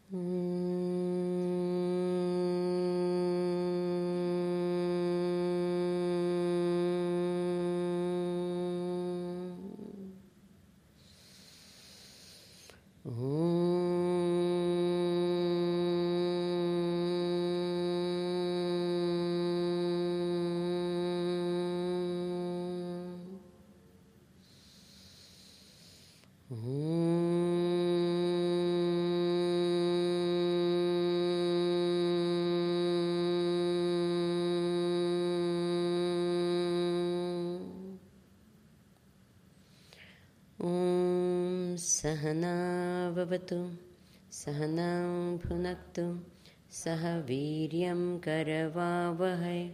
Sahana Vavatu Sahanam Bhunaktu Saha Viryam Karavavahai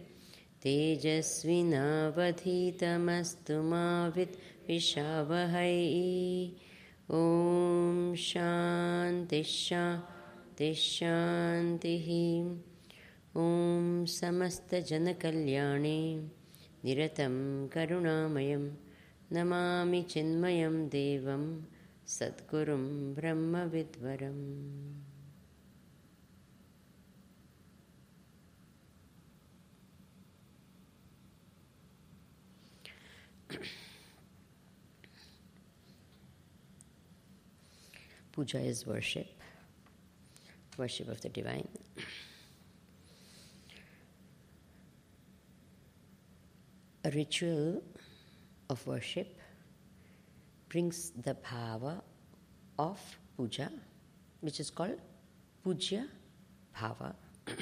Tejasvinavadhitamastu ma Vishavahai. Om Shanti Shanti Shanti. Om Samasta Janakalyane Niratam Karunamayam Namami Chinmayam Devam Sadgurum Brahma Vidvaram. Puja is worship of the divine. A ritual of worship brings the bhava of puja, which is called puja bhava.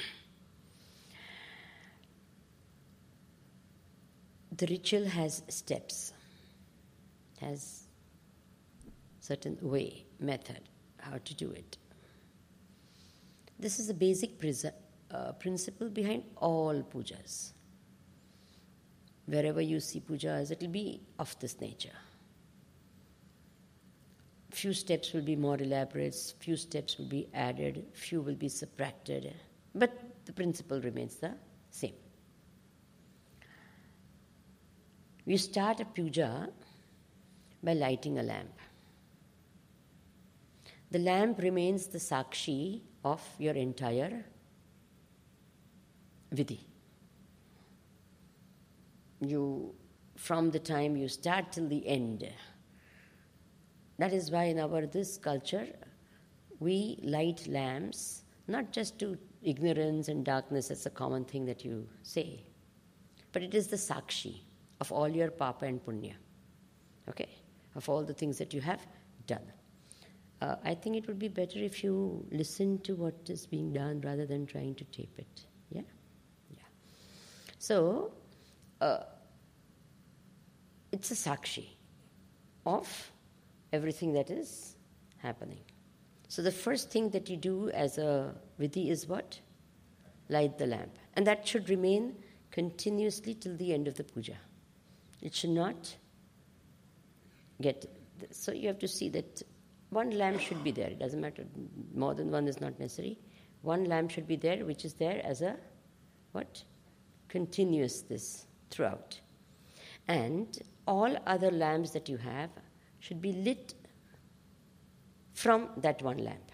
The ritual has steps, has certain way, method, how to do it. This is a basic principle behind all pujas. Wherever you see pujas, it will be of this nature. Few steps will be more elaborate, few steps will be added, few will be subtracted, but the principle remains the same. You start a puja by lighting a lamp. The lamp remains the sakshi of your entire vidhi. From the time you start till the end. That is why in this culture, we light lamps, not just to ignorance and darkness, that's a common thing that you say, but it is the sakshi of all your papa and punya, okay, of all the things that you have done. I think it would be better if you listen to what is being done rather than trying to tape it, yeah? Yeah. So, it's a sakshi of everything that is happening. So the first thing that you do as a vidhi is what? Light the lamp. And that should remain continuously till the end of the puja. It should not get... So you have to see that one lamp should be there. It doesn't matter. More than one is not necessary. One lamp should be there, which is there as a, what? Continuous this throughout. And all other lamps that you have should be lit from that one lamp.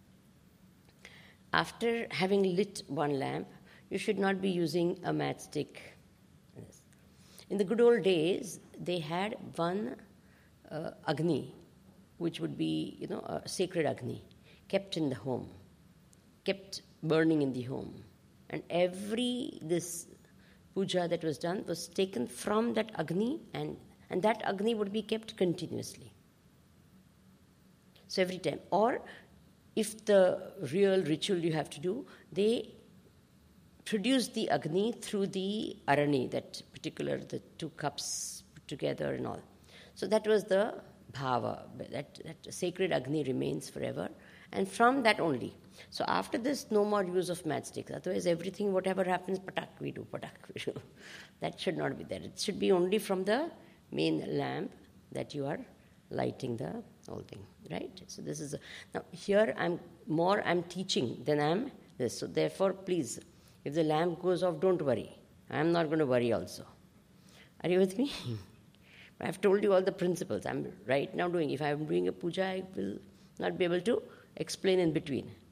After having lit one lamp, you should not be using a matchstick. In the good old days, they had one Agni, which would be, a sacred Agni, kept in the home, kept burning in the home. And this puja that was done was taken from that Agni, and that Agni would be kept continuously. So every time. Or if the real ritual you have to do, they produce the Agni through the Arani, the 2 cups put together and all. So that was the bhava, that sacred Agni remains forever, and from that only. So after this, no more use of matchsticks. Otherwise, everything, whatever happens, patak we do. That should not be there. It should be only from the main lamp that you are lighting the whole thing, right? So this is... Now, here I'm teaching than I'm this. So therefore, please, if the lamp goes off, don't worry. I'm not going to worry also. Are you with me? I've told you all the principles. I'm right now doing. If I'm doing a puja, I will not be able to explain in between.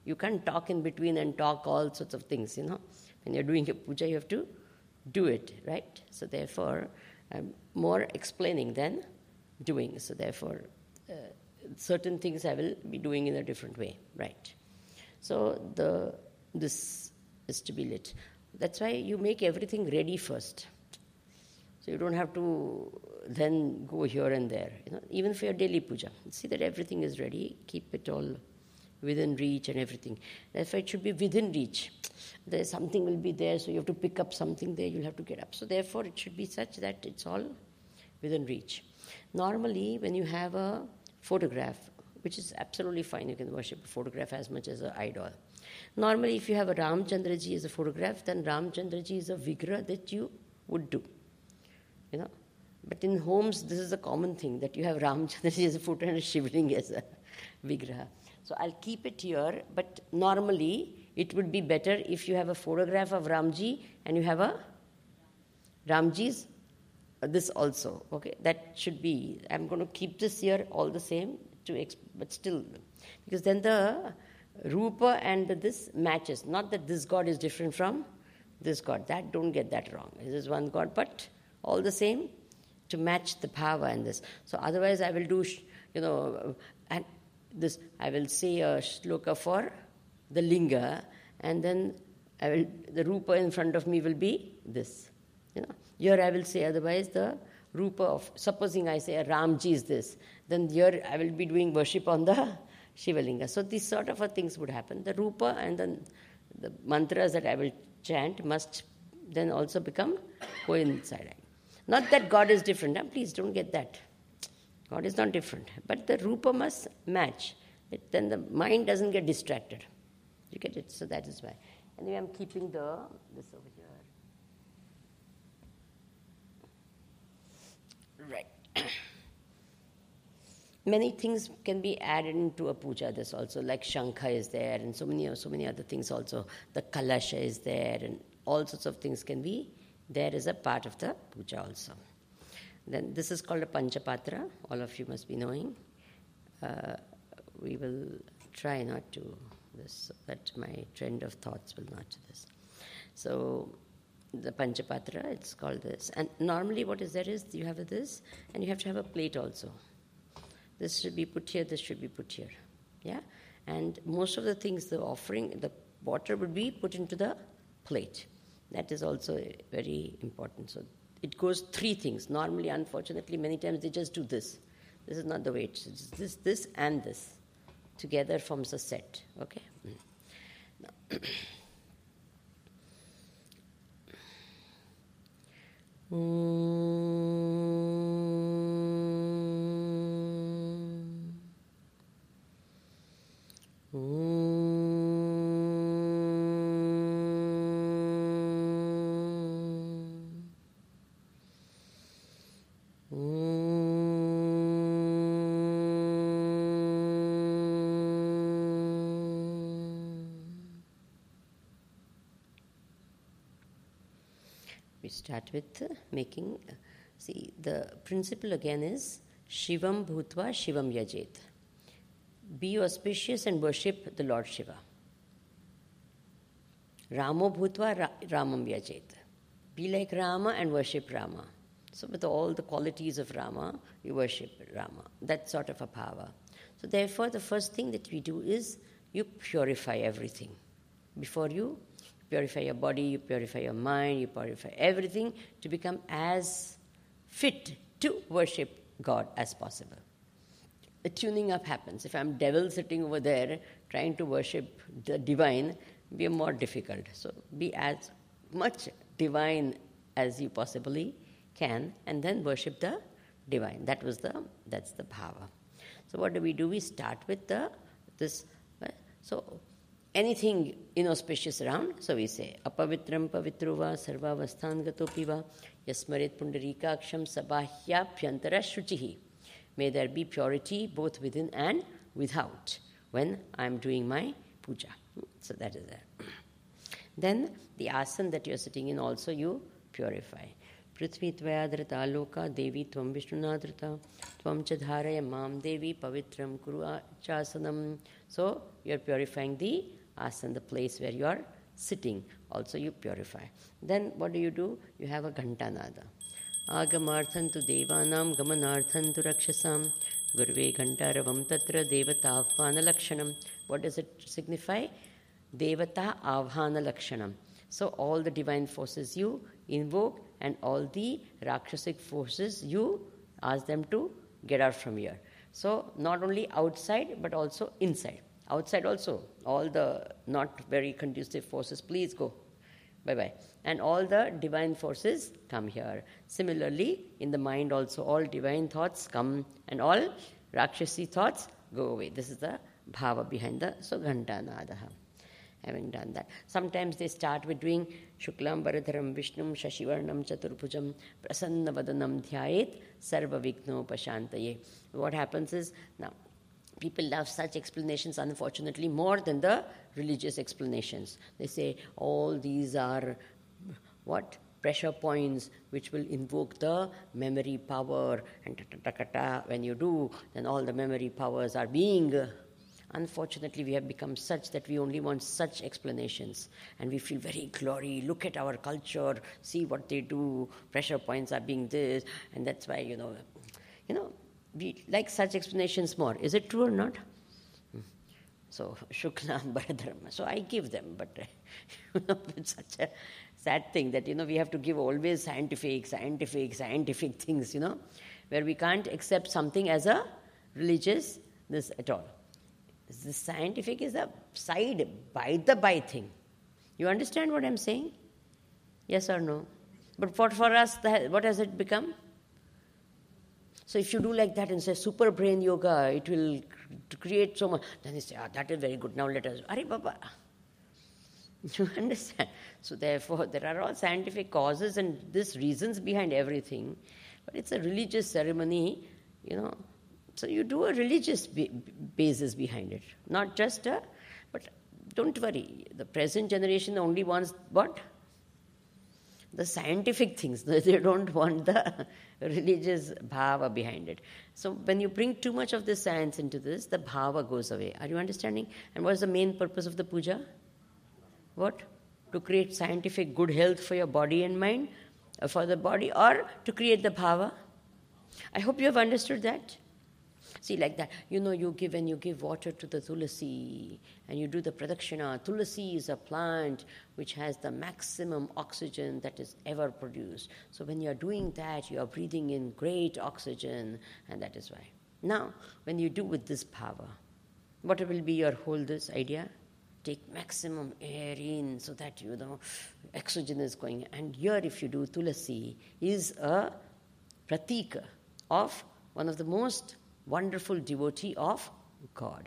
You can't talk in between and talk all sorts of things, When you're doing a puja, you have to do it, right? So therefore, I'm more explaining than doing. So therefore, certain things I will be doing in a different way, right? So this is to be lit. That's why you make everything ready first. So you don't have to then go here and there. Even for your daily puja, see that everything is ready. Keep it all within reach and everything. That's why it should be within reach. There's something will be there, so you have to pick up something there. You'll have to get up. So therefore, it should be such that it's all within reach. Normally, when you have a photograph, which is absolutely fine, you can worship a photograph as much as an idol. Normally, if you have a Ramchandraji as a photograph, then Ramchandraji is a vigraha that you would do. But in homes, this is a common thing, that you have Ramchandraji as a photo and a Shivling as a vigraha. So I'll keep it here, but normally it would be better if you have a photograph of Ramji and you have a Ramji's, this also, okay? That should be, I'm going to keep this here all the same, but still, because then the Rupa and this matches. Not that this God is different from this God. Don't get that wrong. It is one God, but all the same to match the bhava and this. So otherwise I will do, and this, I will say a shloka for the linga, and then the rupa in front of me will be this. Here I will say otherwise the rupa of, supposing I say a Ramji is this, then here I will be doing worship on the Shivalinga. So these sort of things would happen. The rupa and then the mantras that I will chant must then also become coinciding. Not that God is different. Please don't get that. God is not different. But the rupa must match. Then the mind doesn't get distracted. You get it? So that is why. Anyway, I'm keeping this over here. Right. Many things can be added into a puja. This also, like Shankha is there, and so many other things also. The Kalasha is there, and all sorts of things can be there as a part of the puja also. Then this is called a Panchapatra. All of you must be knowing. We will try not to this, so that my trend of thoughts will not do this. So the Panchapatra, it's called this. And normally what is there is, you have this, and you have to have a plate also. This should be put here, this should be put here. Yeah? And most of the things, the offering, the water would be put into the plate. That is also very important. So it goes three things. Normally, unfortunately, many times they just do this. This is not the way it's this, and this. Together forms a set. Okay? We start with making, see, the principle again is Shivam Bhutva Shivam Yajet. Be auspicious and worship the Lord Shiva. Ramo Bhutva Ramam Yajet. Be like Rama and worship Rama. So with all the qualities of Rama, you worship Rama. That sort of a power. So therefore, the first thing that we do is you purify everything. Before you purify your body, you purify your mind, you purify everything to become as fit to worship God as possible. A tuning up happens. If I'm devil sitting over there trying to worship the divine, be more difficult. So be as much divine as you possibly can, and then worship the divine. That's the bhava. So what do? We start with this. So anything inauspicious around, so we say, apavitram pavitruva sarvavasthan gatopiva yasmaret pundarikaksham sabahyabhyantara shuchihi. May there be purity both within and without when I'm doing my puja. So that is there. Then the asana that you're sitting in also you purify. Prithvi tvayadrita aloka devi tvam vishnunadrita tvam chadharaya mam devi pavitram kuru chasanam. So you're purifying the asana, the place where you are sitting, also you purify. Then what do? You have a ghantanada. Agamarthan tu devanam gamanarthan tu rakshasam gurve ghantaravam tatra devata avhana lakshanam. What does it signify? Devata avhana lakshanam. So all the divine forces you invoke and all the rakshasic forces you ask them to get out from here. So not only outside but also inside. Outside also, all the not very conducive forces, please go. Bye-bye. And all the divine forces come here. Similarly, in the mind also, all divine thoughts come and all rakshasi thoughts go away. This is the bhava behind the Ghantanadaha. Having done that. Sometimes they start with doing Shuklam Varadharam Vishnum Shashivarnam Chaturbhujam Prasanna Vadanam Dhyayet Sarva Vigno Pashantaye. What happens is, now, people love such explanations, unfortunately, more than the religious explanations. They say all these are, what? Pressure points which will invoke the memory power, and when you do, then all the memory powers are being. Unfortunately, we have become such that we only want such explanations, and we feel very glory. Look at our culture, see what they do, pressure points are being this, and that's why, we like such explanations more. Is it true or not? So, Shuklam Bharadharma. So I give them, but it's such a sad thing that, we have to give always scientific things, where we can't accept something as a religious this at all. The scientific is a side, by thing. You understand what I'm saying? Yes or no? But for us, what has it become? So if you do like that and say super brain yoga, it will create so much. Then they say, that is very good. Now let us. Are Baba. You understand? So therefore, there are all scientific causes and these reasons behind everything. But it's a religious ceremony, So you do a religious basis behind it. Not just but don't worry. The present generation only wants what? The scientific things. They don't want the religious bhava behind it. So when you bring too much of this science into this, the bhava goes away. Are you understanding? And what is the main purpose of the puja? What? To create scientific good health for your body and mind, for the body, or to create the bhava? I hope you have understood that. See, like that, you give water to the tulasi and you do the pradakshina. Tulasi is a plant which has the maximum oxygen that is ever produced. So when you are doing that, you are breathing in great oxygen, and that is why. Now, when you do with this bhava, what will be your whole this idea? Take maximum air in so that, oxygen is going. And here if you do tulasi, is a pratika of one of the most wonderful devotee of God,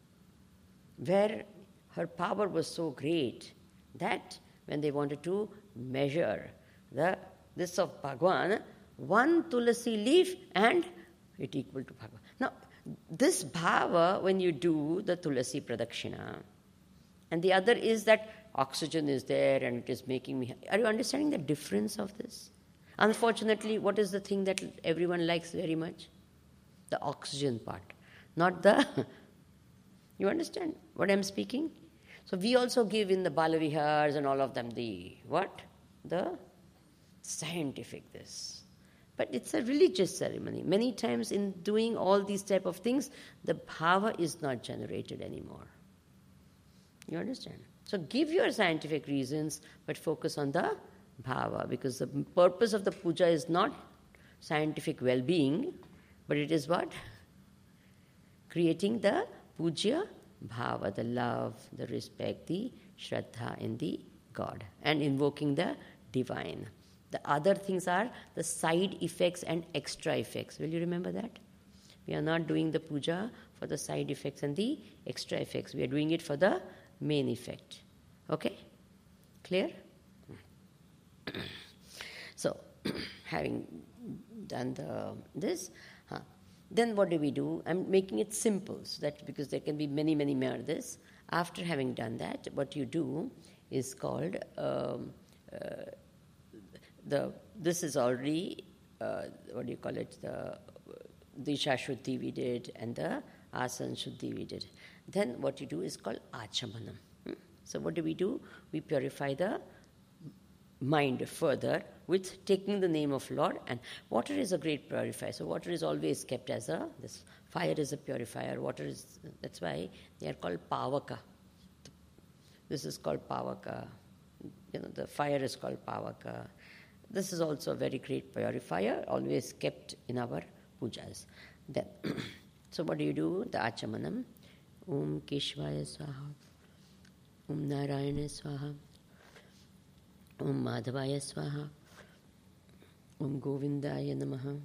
where her power was so great that when they wanted to measure this of Bhagwan, one tulasi leaf and it equal to Bhagwan. Now, this bhava, when you do the tulasi pradakshina, and the other is that oxygen is there and it is making me. Are you understanding the difference of this? Unfortunately, what is the thing that everyone likes very much? The oxygen part, not the. You understand what I'm speaking? So we also give in the Balavihars and all of them the what? The scientific this. But it's a religious ceremony. Many times in doing all these type of things, the bhava is not generated anymore. You understand? So give your scientific reasons, but focus on the bhava, because the purpose of the puja is not scientific well-being, but it is what? Creating the puja bhava, the love, the respect, the shraddha in the God, and invoking the divine. The other things are the side effects and extra effects. Will you remember that? We are not doing the puja for the side effects and the extra effects. We are doing it for the main effect. Okay? Clear? So, having done this, then what do? I'm making it simple, so that because there can be many more this. After having done that, what you do is called this is already what do you call it? The Disha Shuddhi we did, and the Asana Shuddhi we did. Then what you do is called Achamanam. So what do? We purify the mind further with taking the name of Lord. And water is a great purifier. So water is always kept as this fire is a purifier. Water is, that's why they are called pavaka. This is called pavaka. The fire is called pavaka. This is also a very great purifier, always kept in our pujas. Then, so what do? The achamanam. Om Keshvaya Swaha. Om Narayana Swaha. Om Madhavaya Swaha. Om Govindaya Namaha.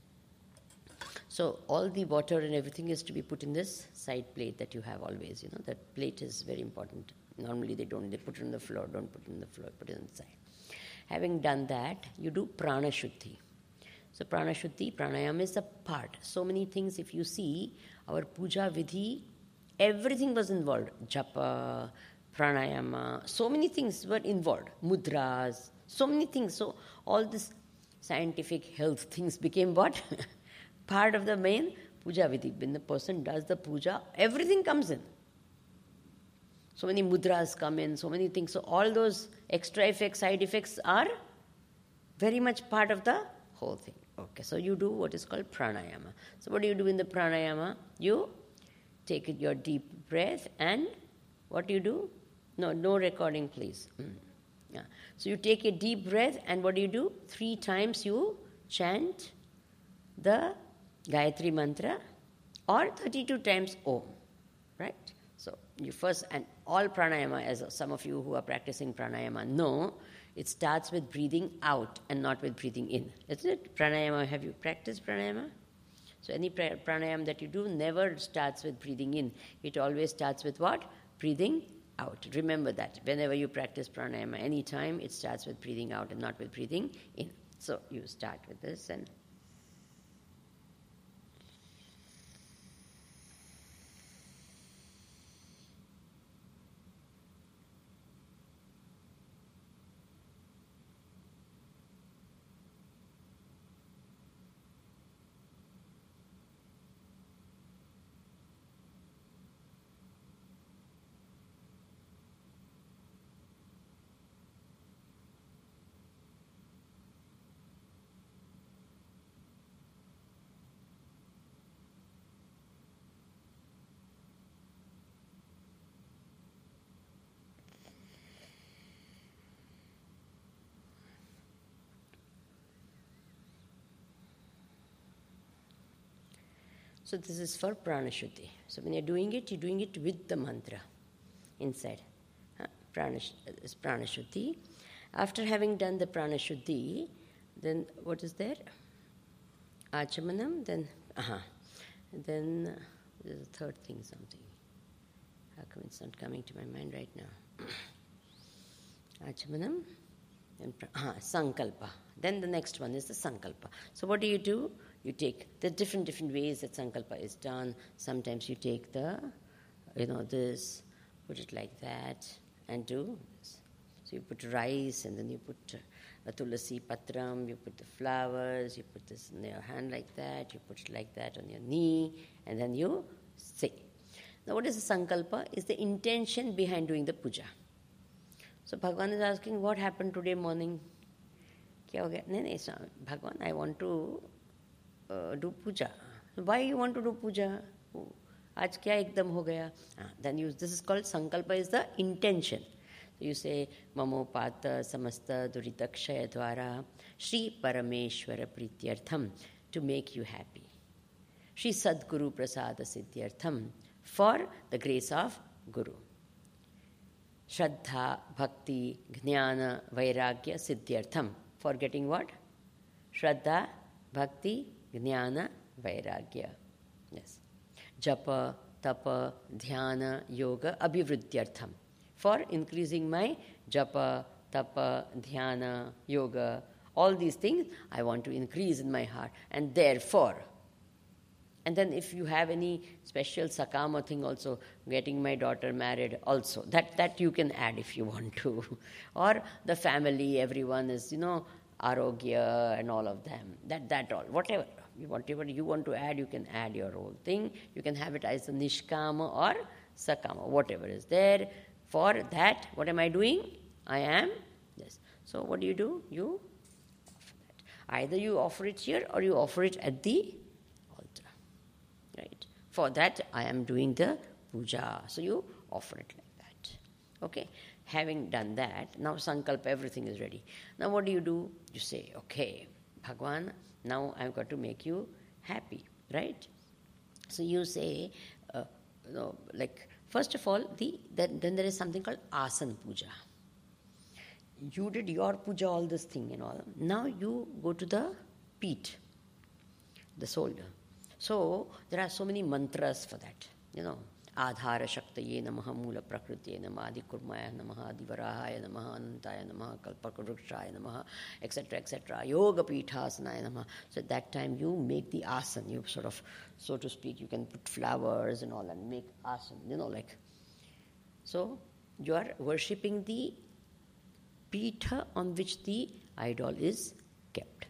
So all the water and everything is to be put in this side plate that you have always. That plate is very important. Normally they put it on the floor. Don't put it on the floor, put it on the side. Having done that, you do prana shuddhi. So prana shuddhi, pranayama is a part. So many things, if you see, our puja vidhi, everything was involved. Japa, pranayama, so many things were involved. Mudras, so many things. So all this scientific health things became what? Part of the main puja vidhi. When the person does the puja, everything comes in. So many mudras come in, so many things. So all those extra effects, side effects are very much part of the whole thing. Okay, so you do what is called pranayama. So what do you do in the pranayama? You take your deep breath and what do you do? No recording please. Yeah. So you take a deep breath and what do? 3 times you chant the Gayatri mantra or 32 times Om, right? So you first, and all pranayama, as some of you who are practicing pranayama know, it starts with breathing out and not with breathing in. Isn't it? Pranayama, have you practiced pranayama? So any pranayama that you do never starts with breathing in. It always starts with what? Breathing out. Remember that. Whenever you practice pranayama, any time, it starts with breathing out and not with breathing in. So you start with this and... So this is for prana shuddhi. So when you're doing it with the mantra inside. Prana shuddhi. After having done the prana shuddhi, then what is there? Achamanam, then there's a third thing, something. How come it's not coming to my mind right now? Achamanam, then sankalpa. Then the next one is the sankalpa. So what do? You take the different ways that sankalpa is done. Sometimes you take the, this, put it like that, and do this. So you put rice, and then you put a tulasi patram, you put the flowers, you put this in your hand like that, you put it like that on your knee, and then you say. Now what is the sankalpa? Is the intention behind doing the puja. So Bhagavan is asking, what happened today morning? Kya ho gaya? No, Bhagavan, I want to do puja. Why you want to do puja? Aaj kya ekdam ho gaya? Then this is called sankalpa, is the intention. So you say, Mamopata samasta duritakshaya dvara Shri Parameshwara Prityartham, to make you happy. Shri Sadguru Prasada Siddhyartham, for the grace of Guru. Shraddha, Bhakti, Jnana, Vairagya, Siddhyartham. For getting what? Shraddha, Bhakti, Jnana, Vairagya. Yes. Japa, Tapa, Dhyana, Yoga, Abhivridyartham. For increasing my Japa, Tapa, Dhyana, Yoga, all these things I want to increase in my heart. And therefore, and then if you have any special sakama thing also, getting my daughter married also, that you can add if you want to. Or the family, everyone is, arogya and all of them. That all. Whatever you want to add, you can add your whole thing. You can have it as a nishkama or sakama, whatever is there. For that, what am I doing? I am this. So what do? You offer that. Either you offer it here or you offer it at the altar. Right? For that, I am doing the puja. So you offer it like that. Okay? Having done that, now sankalpa, everything is ready. Now what do? You say, okay, Bhagwan, now I've got to make you happy. Right? So you say, first of all, then there is something called asan puja. You did your puja, all this thing and all. Now you go to the peat, the shoulder. So there are so many mantras for that. Adhara Shaktaye Namaha, Mula Prakritiye Namaha, Adi Kurmaya Namaha, Adi Varahaya Namaha, Anantaya Namaha, Kalpakarukshaya Namaha, etc., etc., Yoga Pithasana Namaha. So at that time you make the asan. You sort of, so to speak, you can put flowers and all and make asan, So you are worshipping the pitha on which the idol is kept.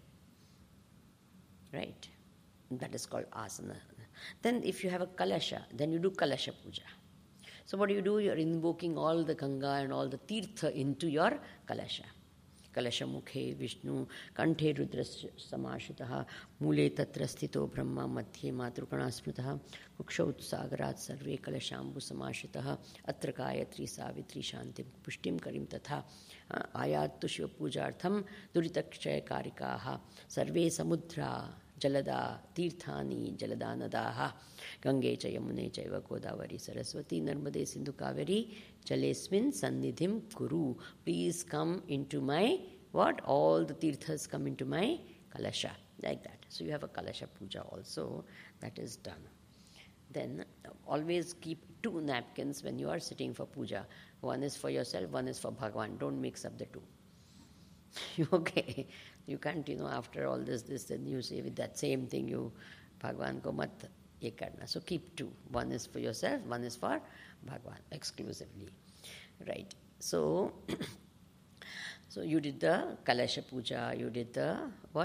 Right? That is called asana. Then if you have a kalasha, then you do kalasha puja. So what do? You are invoking all the Ganga and all the tirtha into your kalasha. Kalasha mukhe Vishnu, kanthe rudra samashitaha, mule tatra sthito brahma, madhye matrukana smritaha, kukshaut sagarat sarve kalashambu samashitaha, atra gayatri savitri shantim pushtim karim tatha, ayat tushya pujartham duritakshaya karikaha, sarve samudra Jalada, Tirthani, Jaladanadaha, Gange Chayamune Chaiva Godavari Saraswati, Narmade Sindhu Kaveri, Jalesmin Sannidhim Kuru. Please come into my, what? All the tirthas come into my kalasha. Like that. So you have a kalasha puja also. That is done. Then always keep 2 napkins when you are sitting for puja. One is for yourself, one is for Bhagwan. Don't mix up the 2. Okay? You can't, after all this, then you say with that same thing, you, Bhagwan ko mat ye karna. So keep 2. One is for yourself, one is for Bhagwan, exclusively. Right. So, so you did the Kalasha Puja, you did the,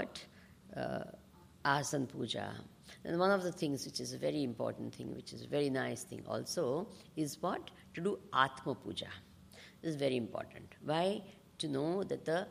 Asan Puja. And one of the things which is a very important thing, which is a very nice thing also, is what? To do Atma Puja. This is very important. Why? To know that the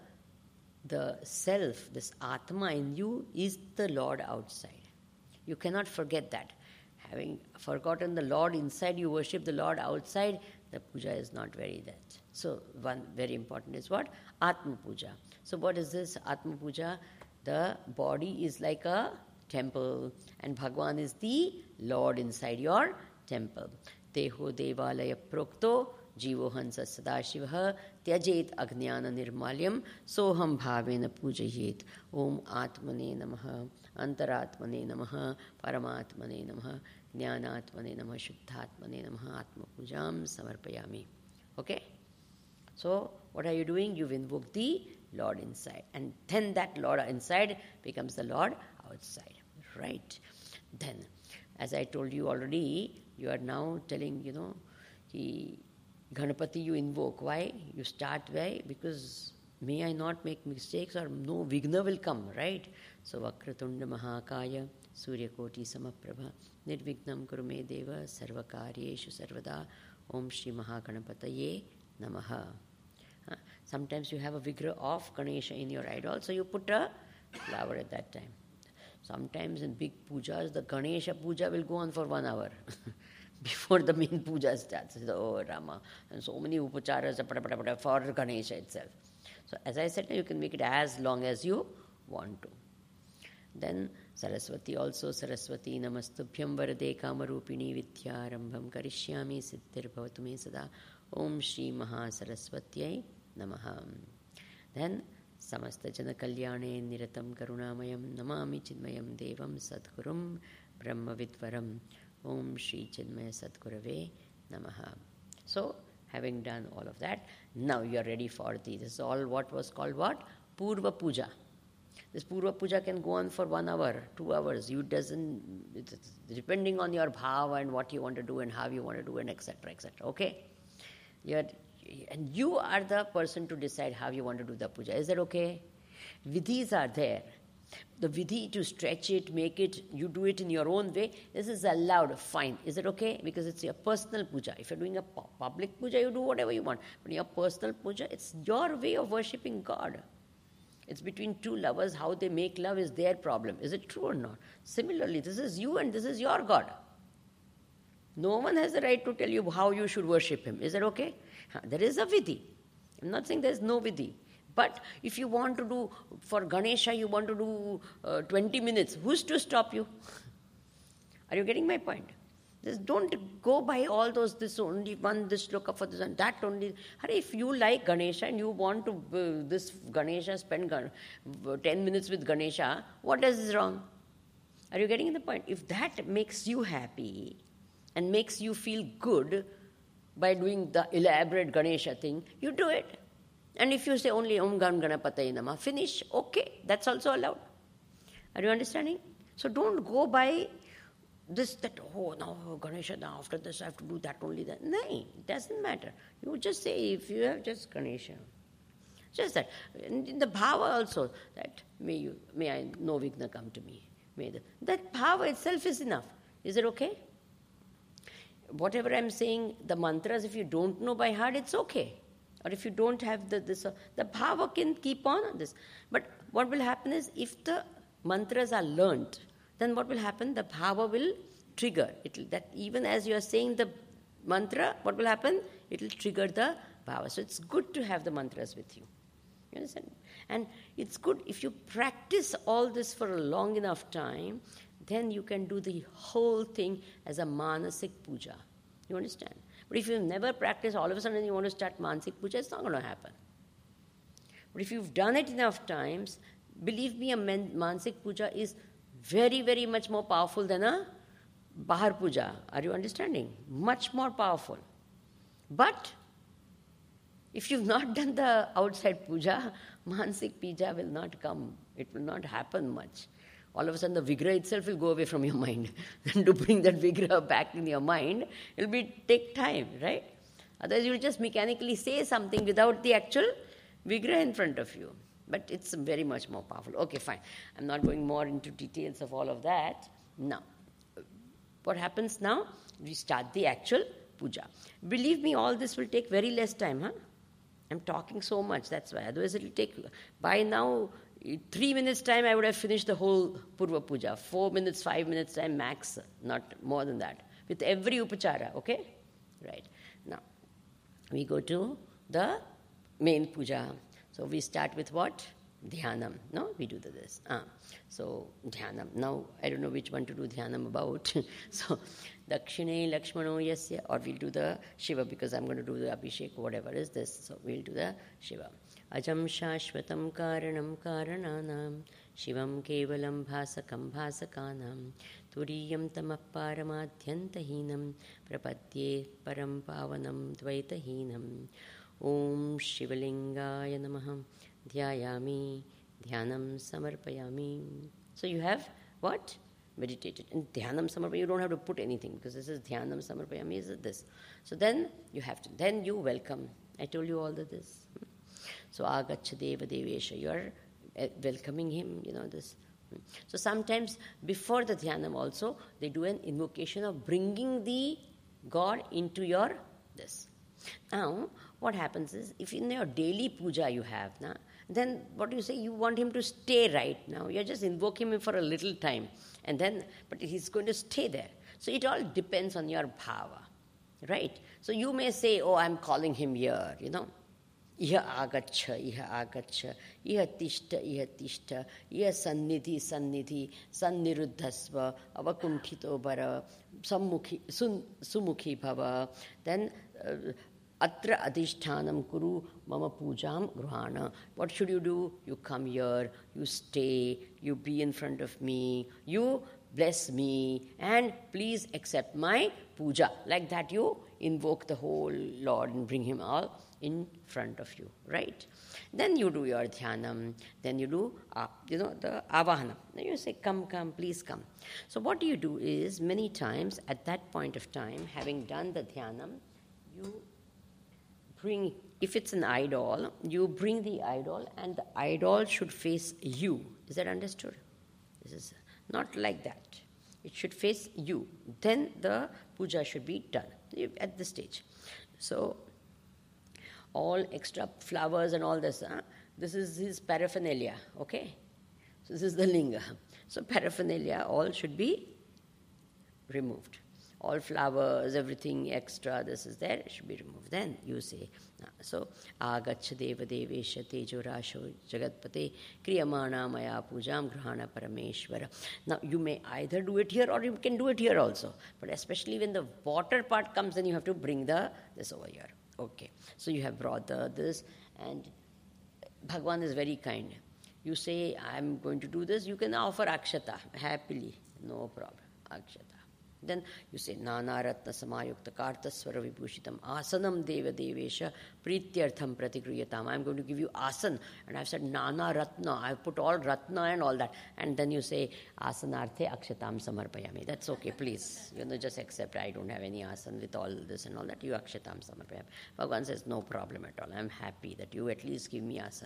self, this Atma in you, is the Lord outside. You cannot forget that. Having forgotten the Lord inside, you worship the Lord outside, the puja is not very that. So one very important is what? Atma Puja. So what is this Atma Puja? The body is like a temple and Bhagwan is the Lord inside your temple. Teho devalaya prokto Jivo Hansa Sadashivaha Tyajet Agnana Nirmalyam Soham Bhavena Pujayet Om Atmane Namaha Antaratmane Namaha Paramatmane Namaha Jnanatmane Namaha Shuddhatmane Namaha Atma Pujam Samarpayami. Okay? So, what are you doing? You've invoked the Lord inside. And then that Lord inside becomes the Lord outside. Right? Then, as I told you already, you are now telling, Ganapati you invoke. Why? You start why? Because may I not make mistakes or no Vigna will come, right? So Vakratunda Mahakaya Suryakoti Samaprabha Nirvignam Kurume Deva Sarvakaryeshu Sarvada Om Shri Mahaganapataye Namaha. Sometimes you have a vigra of Ganesha in your idol, so you put a flower at that time. Sometimes in big pujas, the Ganesha puja will go on for 1 hour. Before the main puja starts, oh Rama, and so many upacharas for Ganesha itself. So as I said, you can make it as long as you want to. Then Saraswati also, Saraswati Namastubhyam Varade Kamarupini Vidyarambham Karishyami Siddhir Bhavatu Me Sada Om Shri Maha Saraswatyai Namaha. Then Samasta Jana Kalyane Niratam Karunamayam Namami Chidmayam Devam Sadgurum Brahma Vidvaram Om Shri Chinmaya Sadgurave Namaha. So, having done all of that, now you are ready for this is all what was called what? Purva Puja. This Purva Puja can go on for 1 hour, 2 hours. It's depending on your bhava and what you want to do and how you want to do and etc. etc. Okay? And you are the person to decide how you want to do the puja. Is that okay? Vidhis are there. The vidhi to stretch it, make it, you do it in your own way, this is allowed, fine. Is it okay? Because it's your personal puja. If you're doing a public puja, you do whatever you want. But your personal puja, it's your way of worshipping God. It's between two lovers. How they make love is their problem. Is it true or not? Similarly, this is you and this is your God. No one has the right to tell you how you should worship him. Is that okay? There is a vidhi. I'm not saying there's no vidhi. But if you want to do, for Ganesha, you want to do 20 minutes, who's to stop you? Are you getting my point? Just don't go by all those, this only one, this shloka for this and that only. If you like Ganesha and you want to, this Ganesha, spend 10 minutes with Ganesha, what is wrong? Are you getting the point? If that makes you happy and makes you feel good by doing the elaborate Ganesha thing, you do it. And if you say only Om Gam Ganapataye Namah, finish, okay, that's also allowed. Are you understanding? So don't go by this, that, oh, now Ganesha, now after this I have to do that only, that. No, it doesn't matter. You just say, if you have just Ganesha. Just that. And in the bhava also, that may I no vigna come to me. That bhava itself is enough. Is it okay? Whatever I'm saying, the mantras, if you don't know by heart, it's okay. Or if you don't have the bhava can keep on this. But what will happen is, if the mantras are learnt, then what will happen? The bhava will trigger. That even as you are saying the mantra, what will happen? It will trigger the bhava. So it's good to have the mantras with you. You understand? And it's good if you practice all this for a long enough time, then you can do the whole thing as a manasik puja. You understand? But if you never practice, all of a sudden you want to start manasik puja, it's not going to happen. But if you've done it enough times, believe me, a manasik puja is very, very much more powerful than a bahar puja. Are you understanding? Much more powerful. But if you've not done the outside puja, manasik puja will not come. It will not happen much. All of a sudden the vigraha itself will go away from your mind. And to bring that vigraha back in your mind, it will take time, right? Otherwise you will just mechanically say something without the actual vigraha in front of you. But it's very much more powerful. Okay, fine. I'm not going more into details of all of that. Now, what happens now? We start the actual puja. Believe me, all this will take very less time, huh? I'm talking so much, that's why. Otherwise it will take, by now, 3 minutes time I would have finished the whole Purva Puja. 4 minutes, 5 minutes time max, not more than that. With every upachara, okay? Right. Now, we go to the main puja. So we start with what? Dhyanam. No? We do this. So, Dhyanam. Now, I don't know which one to do Dhyanam about. So, Dakshine Lakshmano Yasya, or we'll do the Shiva, because I'm going to do the Abhishek, whatever is this. So, we'll do the Shiva. Ajam Shashvatam Karanam Karananam Shivam Kevalam Bhasakam Bhasakanam Turiyam Tamah Paramadhyantahinam Prapadye Param Pavanam Dvaitahinam Om Shivalingaya Namah Dhyayami Dhyanam Samarpayami. So you have what? Meditated. In Dhyanam Samarpayami, you don't have to put anything, because this is Dhyanam Samarpayami, is this. So then you have to, then you welcome. I told you all of this. So Agacha Deva Devesha, you are welcoming him, this. So sometimes before the Dhyanam also, they do an invocation of bringing the God into your this. Now, what happens is, if in your daily puja you have, then what do you say? You want him to stay right now. You're just invoking him for a little time. And then, but he's going to stay there. So it all depends on your bhava, right? So you may say, oh, I'm calling him here, Iha agacha, iha tishta, iha sannidhi, sanniruddhasva, avakunthito bara, sumukhi bhava, then atra adhishthanam kuru mama pujam gruhana. What should you do? You come here, you stay, you be in front of me, you bless me, and please accept my puja. Like that you invoke the whole Lord and bring him all in front of you, right? Then you do your dhyanam, then you do, the avahanam. Then you say, come, please come. So what you do is, many times at that point of time, having done the dhyanam, you bring, if it's an idol, you bring the idol, and the idol should face you. Is that understood? This is not like that. It should face you. Then the puja should be done at this stage. So all extra flowers and all this, this is his paraphernalia, okay? So this is the linga. So paraphernalia all should be removed. All flowers, everything extra, this is there, it should be removed. Then you say, so, Agacha deva devesha tejo rasho jagatpate kriyamana maya pujam grahana parameshvara. Now you may either do it here or you can do it here also. But especially when the water part comes, then you have to bring this over here. Okay, so you have brought this, and Bhagwan is very kind. You say, I am going to do this, you can offer akshata happily, no problem, akshata. Then you say, Nana Ratna Samayukta Karta Swara Vibhushitam Asanam Deva Devesha Prityartham Pratikriyatam. I'm going to give you asan. And I've said Nana Ratna. I've put all Ratna and all that. And then you say, Asanarthe Akshatam Samarpayami. That's okay, please. Just accept. I don't have any asan with all this and all that. You Akshatam Samarpayami. Bhagavan says, no problem at all. I'm happy that you at least give me asan.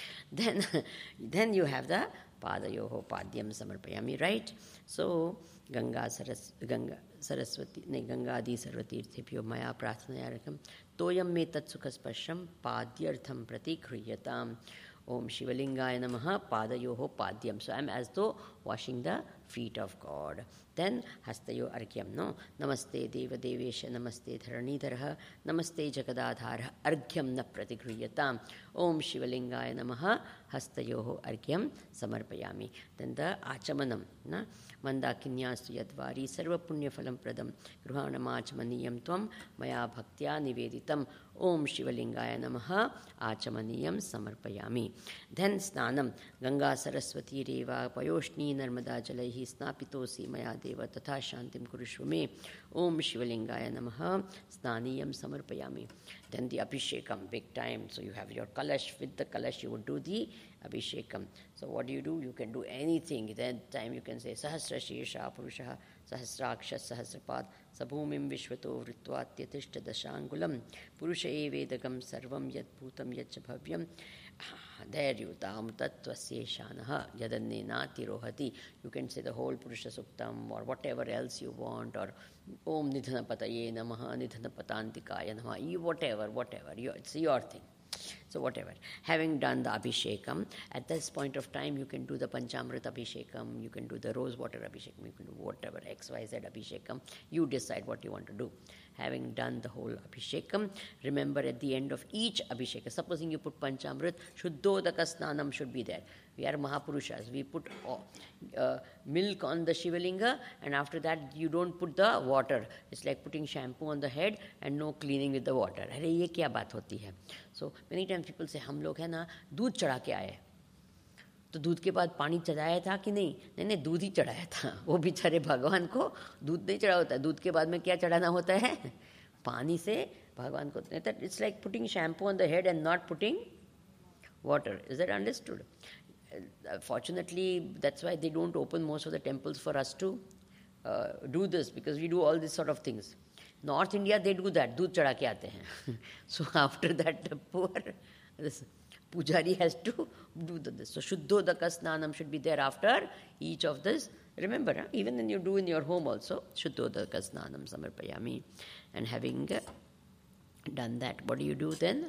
Then you have the Padayoho Padyam Samarpayami, right? So, Ganga Saraswati, Gangadi Sarvatirthipyo Maya Prathanayarikam Toyam me Tatsukaspasham Padyartham Pratikriyatam Om Shivalingaya Namaha Padayoho Padyam. So I'm as though washing the feet of God. Then Hastayo Argyam, no? Namaste Deva Devesha, Namaste Dharanidharha, Namaste Jagadadharha, Argyam na Pratikriyatam. Om Shivalingaya Namaha Hastayoho Argyam Samarpayami. Then the Achamanam, na? Mandakinyastu Yadvari Sarva Punya Phalam Pradam Gruhanamachmaniyam Tvam Maya Bhaktya Niveditam Om Shivalingaya Namaha Achamaniyam Samarpayami. Then Snanam Ganga Saraswati Reva Payoshni Narmada Jalaihi Snapitosi Maya Deva Tatha Shantim Kurushvame Om Shivalingaya Namaha Snaniyam Samarpayami. Then the Abhishekam, big time. So you have your kalash. With the kalash you would do the Abhishekam. So what do? You can do anything. That time you can say Sahasra Shesha Purushaha Sahasraksha Sahasrapad Sabhumim Vishvato Vritvaatyatishta Dashangulam Purusha Evedagam Sarvam Yat Bhutam Yat Bhavyam. There you tam tattvasya shanaha yadanenati rohati. You can say the whole Purusha Suktam or whatever else you want, or Om Nidhanapataye Namaha Nidhanapatantikaya Namaha, whatever, it's your thing. So whatever. Having done the Abhishekam, at this point of time you can do the Panchamrita Abhishekam, you can do the rose water Abhishekam, you can do whatever, XYZ Abhishekam. You decide what you want to do. Having done the whole Abhishekam, remember at the end of each Abhishekam, supposing you put Panchamrit, Shuddhodaka Snanam should be there. We are Mahapurushas. We put milk on the Shivalinga, and after that you don't put the water. It's like putting shampoo on the head and no cleaning with the water. अरे ये क्या बात होती है? So many times people say हम लोग है ना दूध चढ़ा के आए, तो दूध के बाद पानी चढ़ाया था कि नहीं? नहीं, दूध ही चढ़ाया था. वो बेचारे भगवान को दूध नहीं चढ़ा होता है. दूध के बाद में क्या चढ़ाना होता है? पानी से भगवान को. It's like putting shampoo on the head and not putting water. Is that understood? Fortunately, that's why they don't open most of the temples for us to do this, because we do all these sort of things. North India, they do that. दूध चढ़ा के आते हैं. So after that, the poor Pujari has to do this. So Shuddhodaka Snanam should be there after each of this. Remember, even when you do in your home also, Shuddhodaka Snanam Samarpayami. And having done that, what do you do then?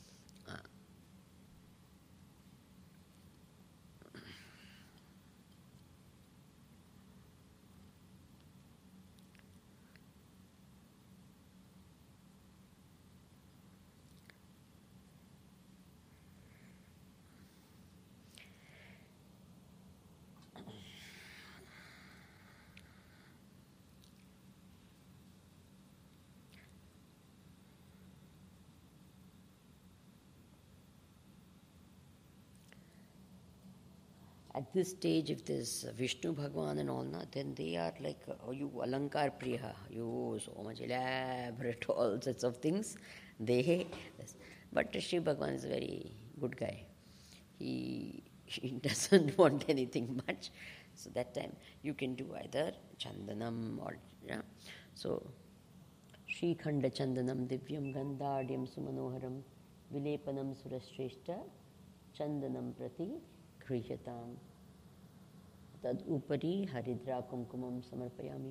At this stage, if there's Vishnu Bhagwan and all, then they are like, you Alankar Priya, you so much elaborate, all sorts of things. But Shiv Bhagwan is a very good guy. He doesn't want anything much. So that time you can do either Chandanam or, So, Shri Khanda Chandanam Divyam Gandhadyam Sumanoharam Vilepanam Surashreshta Chandanam Prati Kriyatam. Tad upari haridra kumkumam samarpayami.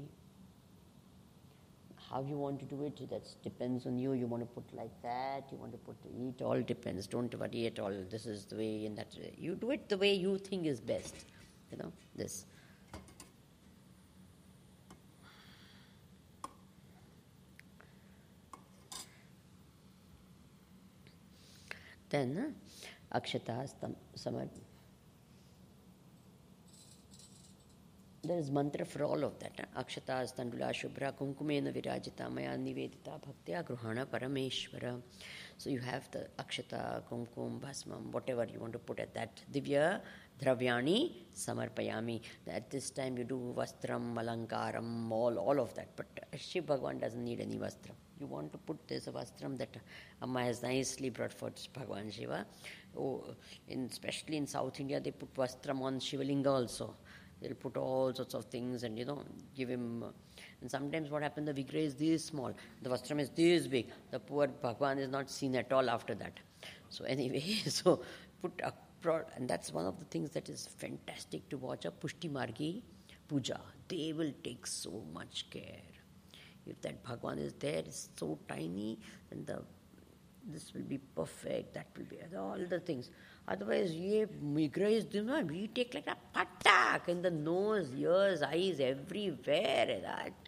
How you want to do it, that depends on you. You want to put like that, you want to put it, all depends. Don't worry at all. This is the way and that way. You do it the way you think is best. This. Then, akshatas samar. There is mantra for all of that. Akshatas tandula shubhra kumkumena virajita maya nivedita bhaktya gruhana parameshvara. So you have the akshata, kumkum, bhasmam, whatever you want to put at that. Divya dravyani samarpayami. At this time you do vastram, alankaram, all of that. But Shiv Bhagavan doesn't need any vastram. You want to put this vastram that Amma has nicely brought for Bhagavan Shiva. Especially in South India, they put vastram on Shivalinga also. They'll put all sorts of things and, give him. And sometimes what happens, the vigraha is this small, the vastram is this big. The poor Bhagwan is not seen at all after that. So anyway, put and that's one of the things that is fantastic to watch, a Pushti Margi puja. They will take so much care. If that Bhagwan is there, it's so tiny, then this will be perfect, that will be all the things. Otherwise, migra is, we take like a patak in the nose, ears, eyes, everywhere.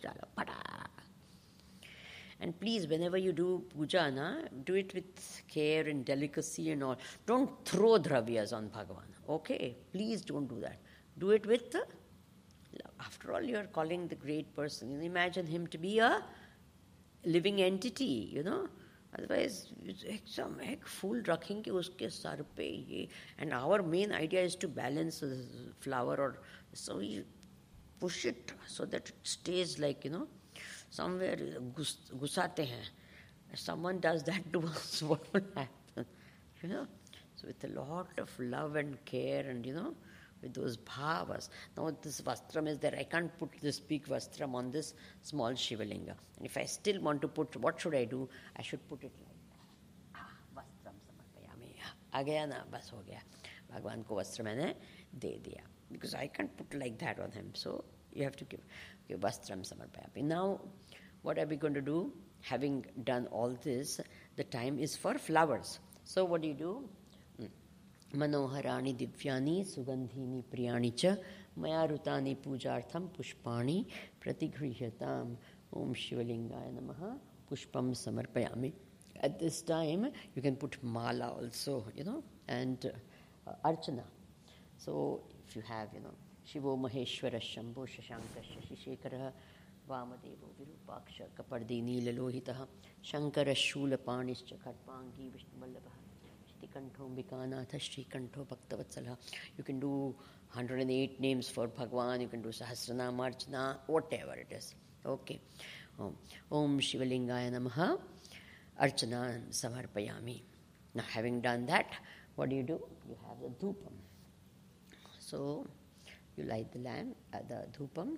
And please, whenever you do puja, do it with care and delicacy and all. Don't throw dravyas on Bhagavan. Okay? Please don't do that. Do it with love. After all, you are calling the great person. Imagine him to be a living entity, Otherwise, some egg fool rakheenge uske sar pe ye. And our main idea is to balance the flower, or so we push it so that it stays like, somewhere gusate hain. If someone does that to us, what will happen? So with a lot of love and care and, with those bhavas. Now this vastram is there. I can't put this big vastram on this small Shivalinga. And if I still want to put, what should I do? I should put it like that. Vastram samarpayami. A gaya na, bas ho gaya. Bhagwan ko vastram maine de diya. Because I can't put like that on him. So you have to give vastram samarpayami. Now, what are we going to do? Having done all this, the time is for flowers. So what do? Manoharani divyani sugandhini priyani cha maya rutani pujartham pushpani pratigrihyatam om shivalingaya namaha pushpam samarpayami. At this time, you can put mala also, and archana. So if you have, Shivo Maheshwara Shambho Shashanka Shashishekara Vamadevo Virupaksha Kapardini Lalohitaha Shankara Shulapanischa Khatpangi Vishnuvallabha Kantho Bhikanatha Shri Kantho Bhaktavatsala. You can do 108 names for Bhagwan, you can do Sahasranama Archana, whatever it is. Okay. Om Shivalingaya Namaha Archana Samarpayami. Now having done that, what do? You have the dhupam. So you light the lamp, the dhupam.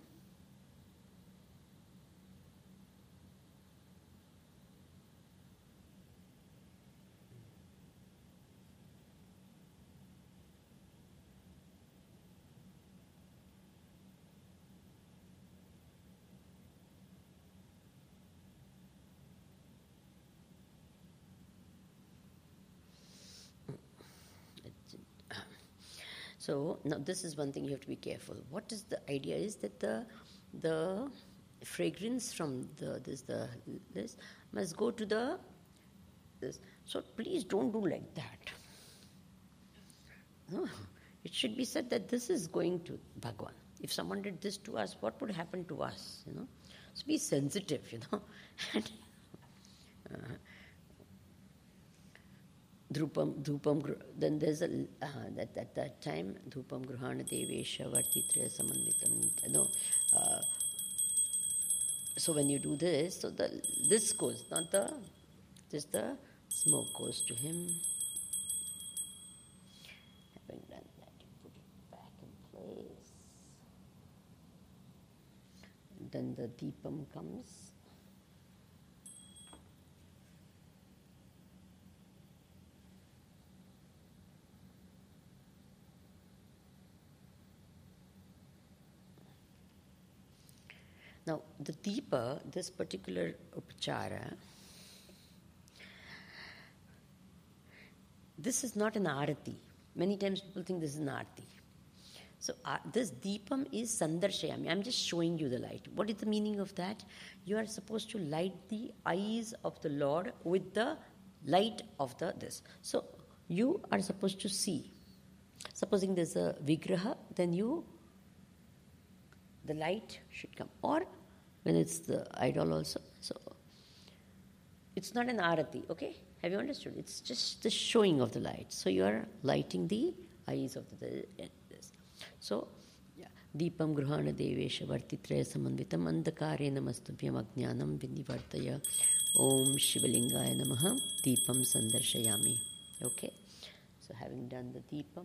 So now this is one thing you have to be careful. What is the idea is that the fragrance from this must go to this. So please don't do like that. No, it should be said that this is going to Bhagwan. If someone did this to us, what would happen to us? So be sensitive. And, Dhupam, then there's at that time, Dhupam Gruhana Devesha Vartitra Samanvitam. So when you do this, so this goes, not the smoke goes to him. Having done that, you put it back in place. And then the Deepam comes. Now, the deepa, this particular upachara, this is not an arati. Many times people think this is an arati. So this deepam is sandarshayami. I'm just showing you the light. What is the meaning of that? You are supposed to light the eyes of the Lord with the light of this. So you are supposed to see. Supposing there's a vigraha, then the light should come. Or when it's the idol also. So it's not an arati, okay? Have you understood? It's just the showing of the light. So you are lighting the eyes of this. So, Deepam Gruhana Devesha Vartitraya Samanvitam Andakare Namastubhyam Ajnanam Vinivartaya Om Shivalingaya Namaha Deepam Sandarshayami. Okay? So having done the Deepam,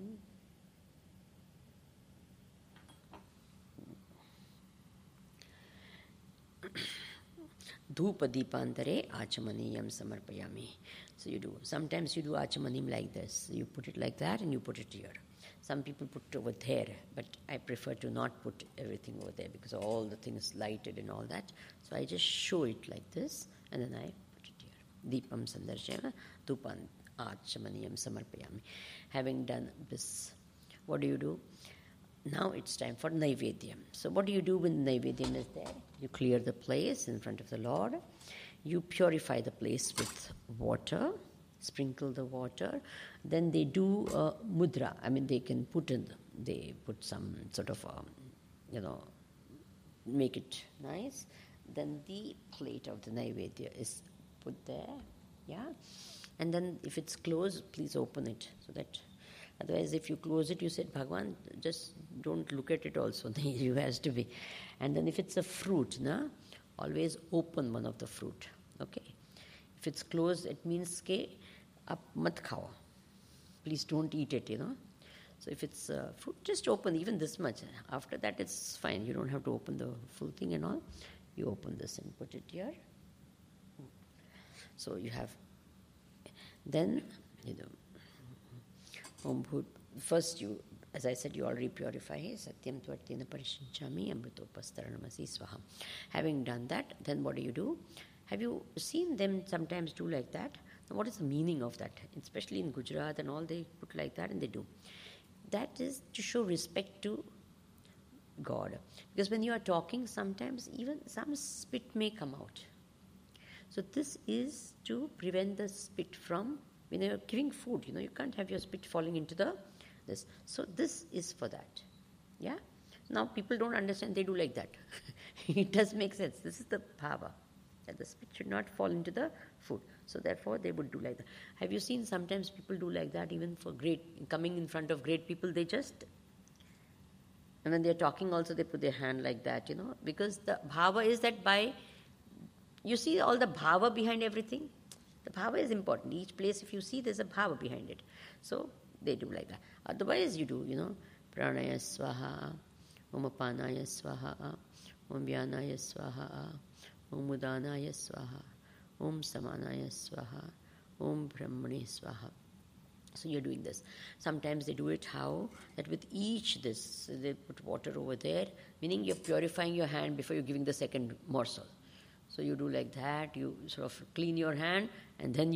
Dhupa Deepantare Achamaniyam Samarpayami. So you do. Sometimes you do Achamanim like this. You put it like that and you put it here. Some people put it over there, but I prefer to not put everything over there because all the things lighted and all that. So I just show it like this and then I put it here. Deepam Sandarshayama Dhupan Achamaniyam Samarpayami. Having done this, what do? Now it's time for Naivedyam. So what do you do when Naivedyam is there? You clear the place in front of the Lord. You purify the place with water, sprinkle the water. Then they do mudra. I mean, they put some sort of, make it nice. Then the plate of the Naivedya is put there, yeah? And then if it's closed, please open it so that... Otherwise, if you close it, you said, Bhagwan, just don't look at it also. You has to be. And then if it's a fruit, always open one of the fruit. Okay? If it's closed, it means ke ab mat khao. Please don't eat it, So if it's fruit, just open even this much. After that, it's fine. You don't have to open the full thing and all. You open this and put it here. So you have... Then, first you, as I said, you already purify. Satyam tvartina parishinchami amritopastaranamasi swaha. Having done that, then what do? Have you seen them sometimes do like that? Now, what is the meaning of that? Especially in Gujarat and all, they put like that and they do. That is to show respect to God. Because when you are talking, sometimes even some spit may come out. So this is to prevent the spit from... When you're giving food, you can't have your spit falling into this. So this is for that. Yeah? Now people don't understand, they do like that. It does make sense. This is the bhava, that the spit should not fall into the food. So therefore they would do like that. Have you seen sometimes people do like that even for coming in front of great people, they just... And when they're talking also, they put their hand like that, because the bhava is that by... You see all the bhava behind everything? The bhava is important. Each place, if you see, there's a bhava behind it. So they do like that. Otherwise, you do, pranaya swaha, om apanaya swaha, om vyanaya swaha, om udanaya swaha, om samanaya swaha, om brahmane swaha. So you're doing this. Sometimes they do it how? That with each this, they put water over there, meaning you're purifying your hand before you're giving the second morsel. So you do like that, you sort of clean your hand, and then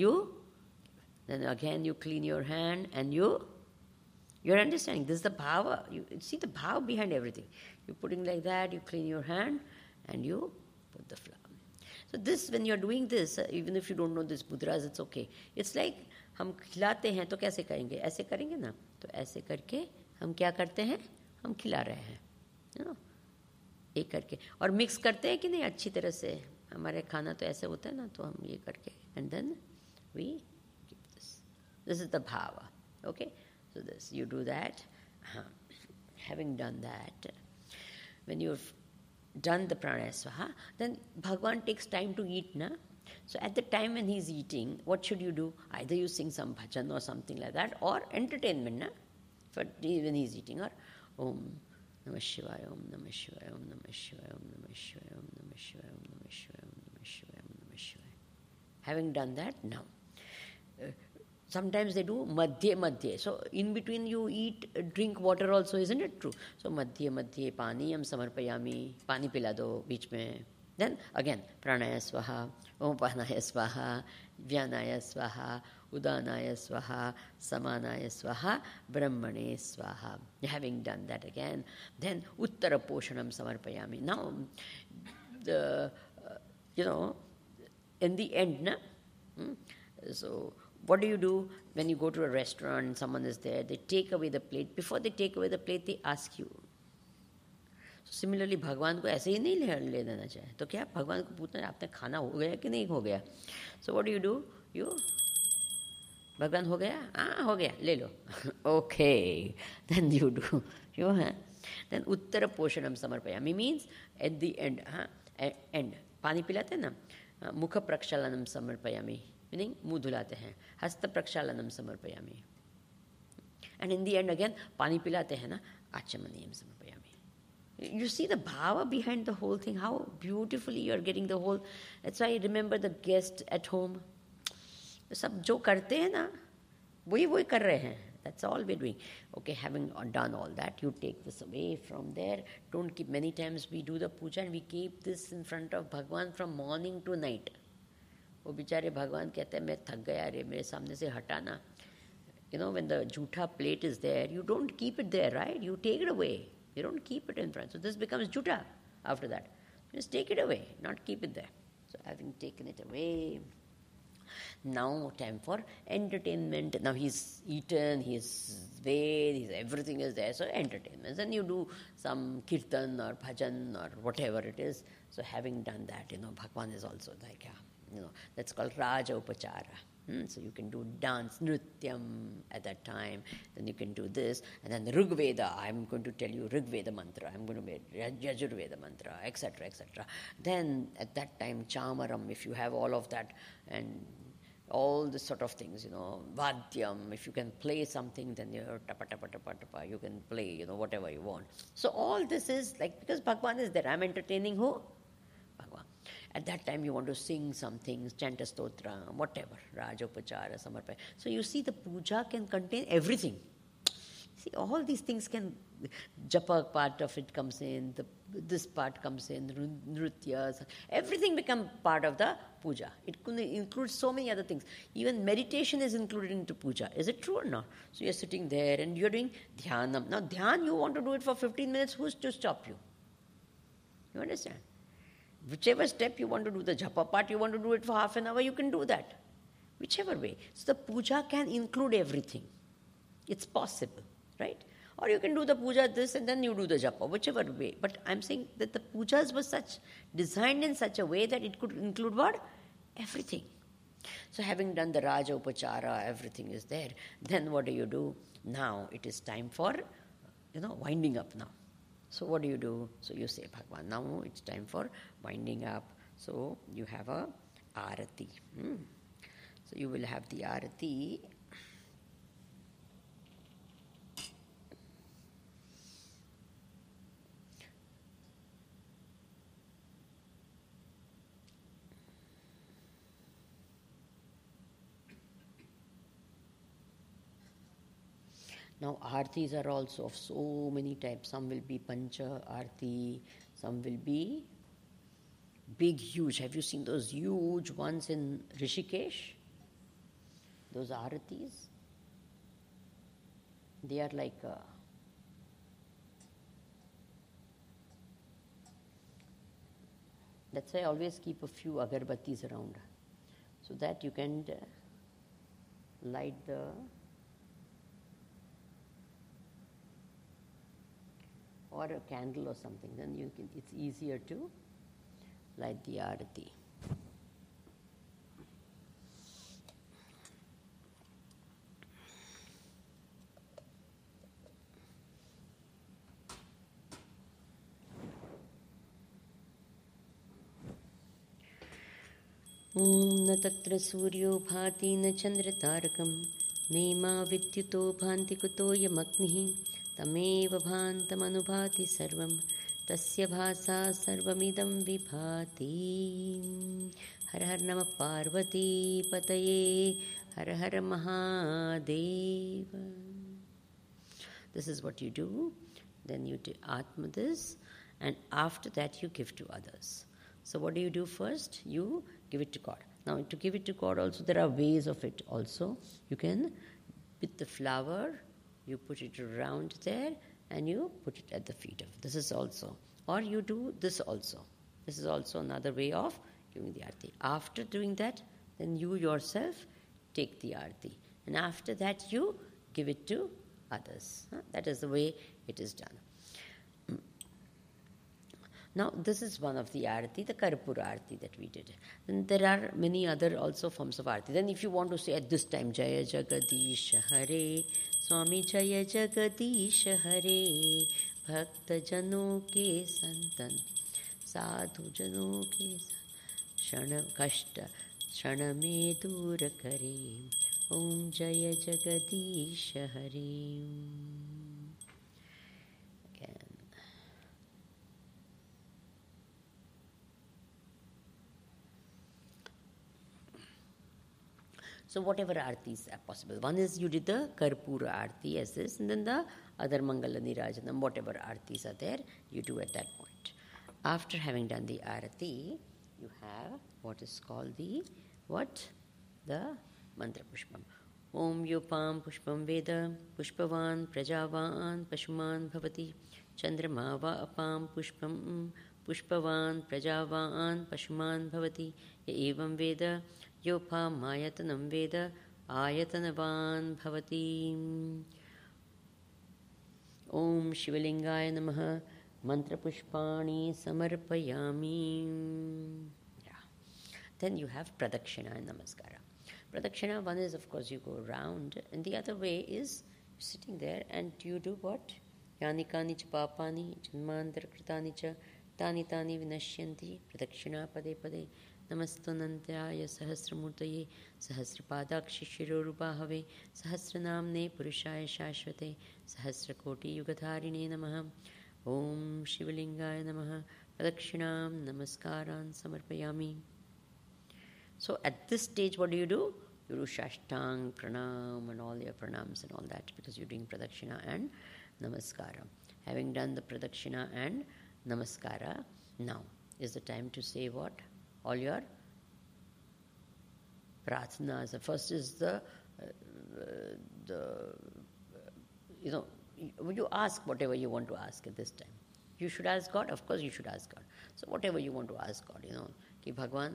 again you clean your hand, and you're understanding. This is the bhava. You see the bhava behind everything. You're putting like that, you clean your hand, and you put the flower. So this, when you're doing this, even if you don't know this mudras, it's okay. It's like, हम खिलाते हैं तो कैसे करेंगे? ऐसे करेंगे ना? तो ऐसे करके हम क्या करते हैं? हम खिला रहे हैं. एक करके. और मिक्स करते हैं कि नहीं अच्छी तरह से? हमारे खाना तो ऐसे होता है ना, तो हम ये करके, and then we give this. This is the bhava. Okay? So this, you do that. Having done that, when you've done the pranaya swaha, then Bhagwan takes time to eat, na? So at the time when he's eating, what should you do? Either you sing some bhajan or something like that, or entertainment, na? For when he's eating, or Om Namah Shivaya, Om Namah Shivaya, Om Namah Shivaya, Om Namah Shivaya, Om Namah Shivaya, Om Namah Shivaya, Om Namah Shivaya, Om Namah Shivaya. Having done that, now, Sometimes they do madhye madhye. So in between you eat, drink water also, isn't it true? So madhye madhye paniyam samarpayami, pani pila do beech mein. Then again, pranaya swaha, upanaya swaha, vyanaya swaha, udanaya swaha, samanaya swaha, brahmane swaha. Having done that again, then uttara poshanam samarpayami. Now, in the end, na? So what do you do when you go to a restaurant and someone is there? They take away the plate. Before they take away the plate, they ask you. So similarly, भगवान को ऐसे ही नहीं ले देना चाहिए. तो क्या भगवान को पूछना आपने खाना हो गया कि नहीं हो गया? So what do? You भगवान हो गया? हाँ हो गया, ले लो. Okay, then you do. Then उत्तर पोषणम समर्पयामि means at the end. End. पानी पिलाते ना, मुख प्रक्षालनम समर्पयामि. Meaning, मुँह धुलाते हैं. हस्त प्रक्षालनम समर्पयामि. And in the end again, पानी पिलाते हैं ना, आचमनीयम समर्पयामि. You see the bhava behind the whole thing, how beautifully you are getting the whole. That's why I remember the guest at home. सब जो करते हैं ना, वही कर रहे हैं. That's all we're doing. Okay, having done all that, you take this away from there. Don't keep, many times we do the puja and we keep this in front of Bhagwan from morning to night. वो बेचारे भगवान कहते हैं मैं थक गया रे मेरे सामने से हटाना. When the jhutha plate is there, you don't keep it there, right? You take it away. You don't keep it in front. So this becomes jhutha after that. Just take it away, not keep it there. So having taken it away, now time for entertainment. Now he's eaten, he's bathed, everything is there. So entertainment. Then you do some kirtan or bhajan or whatever it is. So having done that, Bhagwan is also like, that's called Raja Upachara. So you can do dance, nrityam at that time. Then you can do this. And then the Rigveda, I'm going to tell you Rigveda mantra. I'm going to make Yajurveda mantra, etc., etc. Then at that time, Chamaram, if you have all of that, and all this sort of things, Vadyam, if you can play something, then you're tapa, tapa, tapa, tapa, you can play, whatever you want. So all this is like, because Bhagwan is there, I'm entertaining who? Bhagwan. At that time you want to sing something, chant a stotra, whatever, Rajopachara, Samarpaya. So you see the puja can contain everything. See, all these things can, japa part of it comes in, this part comes in, nrityas, everything become part of the puja. It could include so many other things. Even meditation is included into puja. Is it true or not? So you're sitting there and you're doing dhyanam. Now dhyan, you want to do it for 15 minutes, who's to stop you? You understand? Whichever step you want to do, the japa part, you want to do it for half an hour, you can do that. Whichever way. So the puja can include everything. It's possible, right? Or you can do the puja this and then you do the japa, whichever way. But I'm saying that the pujas were designed in such a way that it could include what? Everything. So having done the Raja Upachara, everything is there. Then what do? Now it is time for, winding up now. So what do? So you say, Bhagwan, now it's time for winding up. So you have a arati. So you will have the arati. Now, aartis are also of so many types. Some will be pancha aarti, some will be big, huge. Have you seen those huge ones in Rishikesh? Those aartis? They are like that's why I always keep a few agarbattis around, so that you can light the or a candle or something, then it's easier to light the arati. न तत्र सूर्यो भाति न चन्द्रतारकं नेमा विद्युतो भान्ति कुतोऽयमग्निः तमेव भान्तमनुभाति सर्वं तस्य भासा सर्वमिदं विभाति. हर हर नमः पार्वती पतये Har Har Mahadeva. This is what you do. Then you do Atma this, and after that you give to others. So what do you do first? You give it to God. Now to give it to God also, there are ways of it also. You can, with the flower, you put it around there and you put it at the feet of. This is also. Or you do this also. This is also another way of giving the arti. After doing that, then you yourself take the arti. And after that you give it to others. That is the way it is done. Now, this is one of the arati, the Karpura arati that we did. Then there are many other also forms of arati. Then if you want to say at this time, Jaya Jagadish Hare, Swami Jaya Jagadish Hare, Bhakta Jano ke Santan, Sadhu Jano ke Shana Kashta, Shana me dur kare, Om Jaya Jagadish Hare. So whatever artis are possible. One is you did the Karpura arti as this, and then the other Mangala Nirajanam, whatever artis are there, you do at that point. After having done the arati, you have what is called the mantra pushpam. Om Yopam Pushpam Veda Pushpavan Prajavan Pashuman Bhavati Chandrama Va Apam Pushpam Pushpavan Prajavan Pashuman Bhavati Evam Veda Yopam Ayatanam Veda Ayatanavan Bhavati. Om Shivalingaya Namaha Mantra Pushpani Samarpayami. Yeah. Then you have Pradakshina and Namaskara. Pradakshina, one is of course you go around, and the other way is sitting there and you do what? Yanikani cha papani janmandara kritani cha tani tani vinashyanti pradakshina pade pade namastunantyaya sahasramurtaye sahasrapadakshi shirorupahave sahasranamne purushaya shashvate sahasrakoti yugatharine namaha. Om Shivalingaya namaha pradakshinam namaskaran samarpayami. So at this stage, what do? You do Shashtang, Pranam, and all your pranams and all that, because you're doing Pradakshina and Namaskara. Having done the Pradakshina and Namaskara, now is the time to say what? All your Prathanas. The first is you ask whatever you want to ask at this time. You should ask God, of course you should ask God. So whatever you want to ask God, Ki Bhagwan,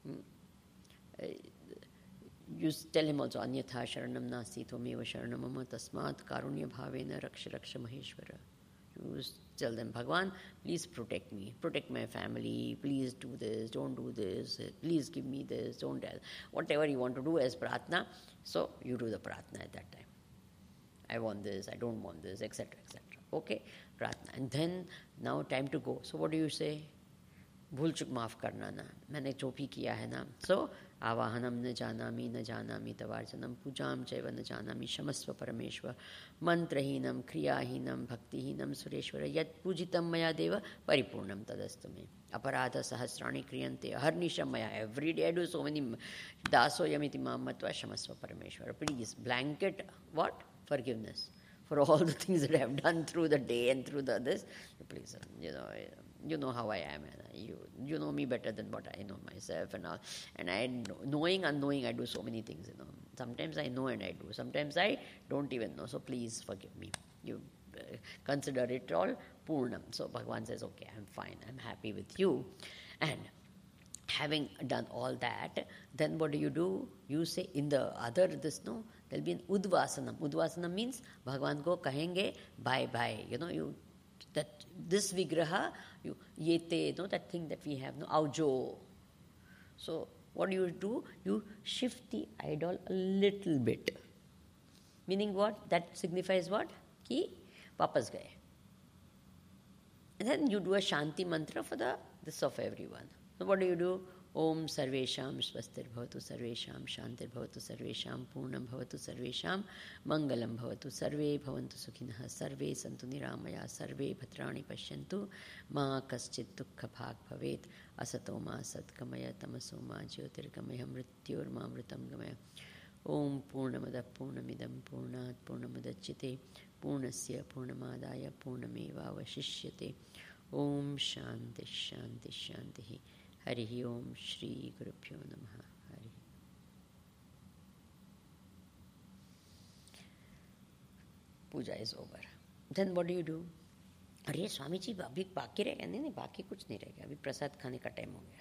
you tell him also, Anyatha sharanam nasti tvameva sharanam mama tasmat karunya bhavena raksha raksha maheshwara. You tell them, Bhagwan, please protect me, protect my family, please do this, don't do this, please give me this, don't tell. Whatever you want to do as pratna, so you do the pratna at that time. I want this, I don't want this, etc., etc. Okay, pratna. And then, now time to go. So what do you say? भूल चुक माफ करना ना, मैंने जो भी किया है ना. So आवाहनम न जानामि तवार्चनम पूजाम चैव न जानामि क्षमस्व परमेश्वर मंत्रहीनम क्रियाहीनम भक्तिहीनम सुरेश्वर यत् पूजितम मया देव परिपूर्णम तदस्तु मे अपराध सहस्राणि क्रियन्ते अहर्निशम मया. Every day I do so many दासोयमिति मां मत्वा क्षमस्व परमेश्वर. Please blanket what? Forgiveness for all the things that I have done through the day and through the this. Please, you know how I am, and you know me better than what I know myself and all. And knowing, unknowing, I do so many things. Sometimes I know and I do. Sometimes I don't even know. So please forgive me. You consider it all Purnam. So Bhagavan says, okay, I'm fine. I'm happy with you. And having done all that, then what do? You say in the other there'll be an Udvasanam. Udvasanam means Bhagavan ko kahenge bye bye. That this vigraha, yete, that thing that we have, aujo. So what do? You shift the idol a little bit. Meaning what? That signifies what? Ki vapas gaye. And then you do a Shanti mantra for this of everyone. So what do? Om Sarvesham Swastir Bhavatu Sarvesham Shantir Bhavatu Sarvesham Purnam Bhavatu Sarvesham Mangalam Bhavatu Sarve Bhavantu Sukhinah Sarve Santu Niramaya Sarve Bhadrani Pashyantu Ma Kaschit Dukkha Bhag Bhavet Asato Ma Satkamaya Tamaso Ma Jyotirgamaya Mrityur Ma Mritam Gamaya. Om Purnamada Purnamidam Purnat Purnamudachyate Purnasya Purnamadaya Purnameva Vashishyate. Om Shanti Shanti Shanti. Harihi Om Shri Gurubhyo Namaha. Hari. Puja is over. Then what do? अरे स्वामी जी अभी बाकी रह गया. नहीं बाकी कुछ नहीं रह गया. अभी प्रसाद खाने का टाइम हो गया.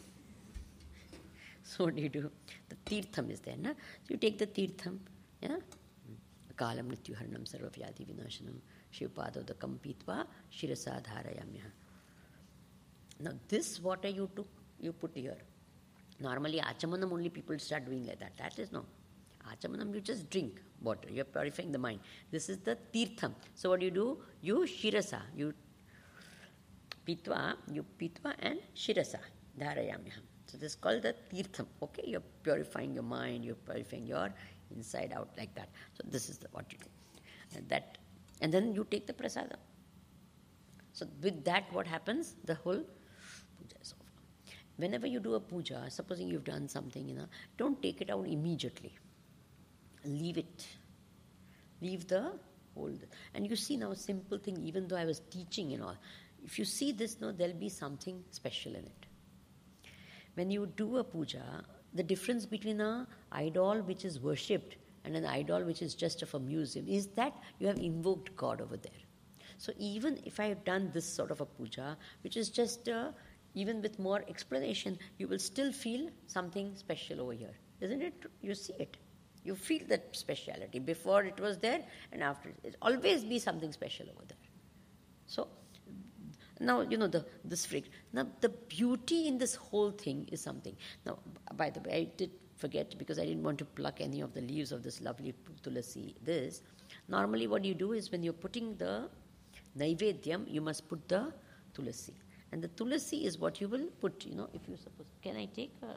So what do? The tirtham is there, na? So you take the tirtham, yeah? Kalam mrityuharnam sarvavyadhi vinashanam shivpadodakam pitva shirasa dharayamya. Now this water you took, you put here. Normally achamanam only people start doing like that. That is no. Achamanam you just drink water. You are purifying the mind. This is the tirtham. So what do? You shirasa. You pitva and shirasa dharayamya. So this is called the tirtham. Okay, you're purifying your mind, you're purifying your inside out like that. So this is what you do. And then you take the prasadam. So with that what happens? The whole puja is over. Whenever you do a puja, supposing you've done something, don't take it out immediately. Leave it. Leave the whole. And you see now a simple thing, even though I was teaching and all, if you see this, there'll be something special in it. When you do a puja, the difference between an idol which is worshipped and an idol which is just of a museum is that you have invoked God over there. So even if I have done this sort of a puja, which is just even with more explanation, you will still feel something special over here. Isn't it? You see it. You feel that speciality. Before it was there and after. It always be something special over there. So now, this freak. Now, the beauty in this whole thing is something. Now, by the way, I did forget because I didn't want to pluck any of the leaves of this lovely tulasi. Normally what you do is when you're putting the naivedyam, you must put the tulasi. And the tulasi is what you will put, if you suppose. Can I take a...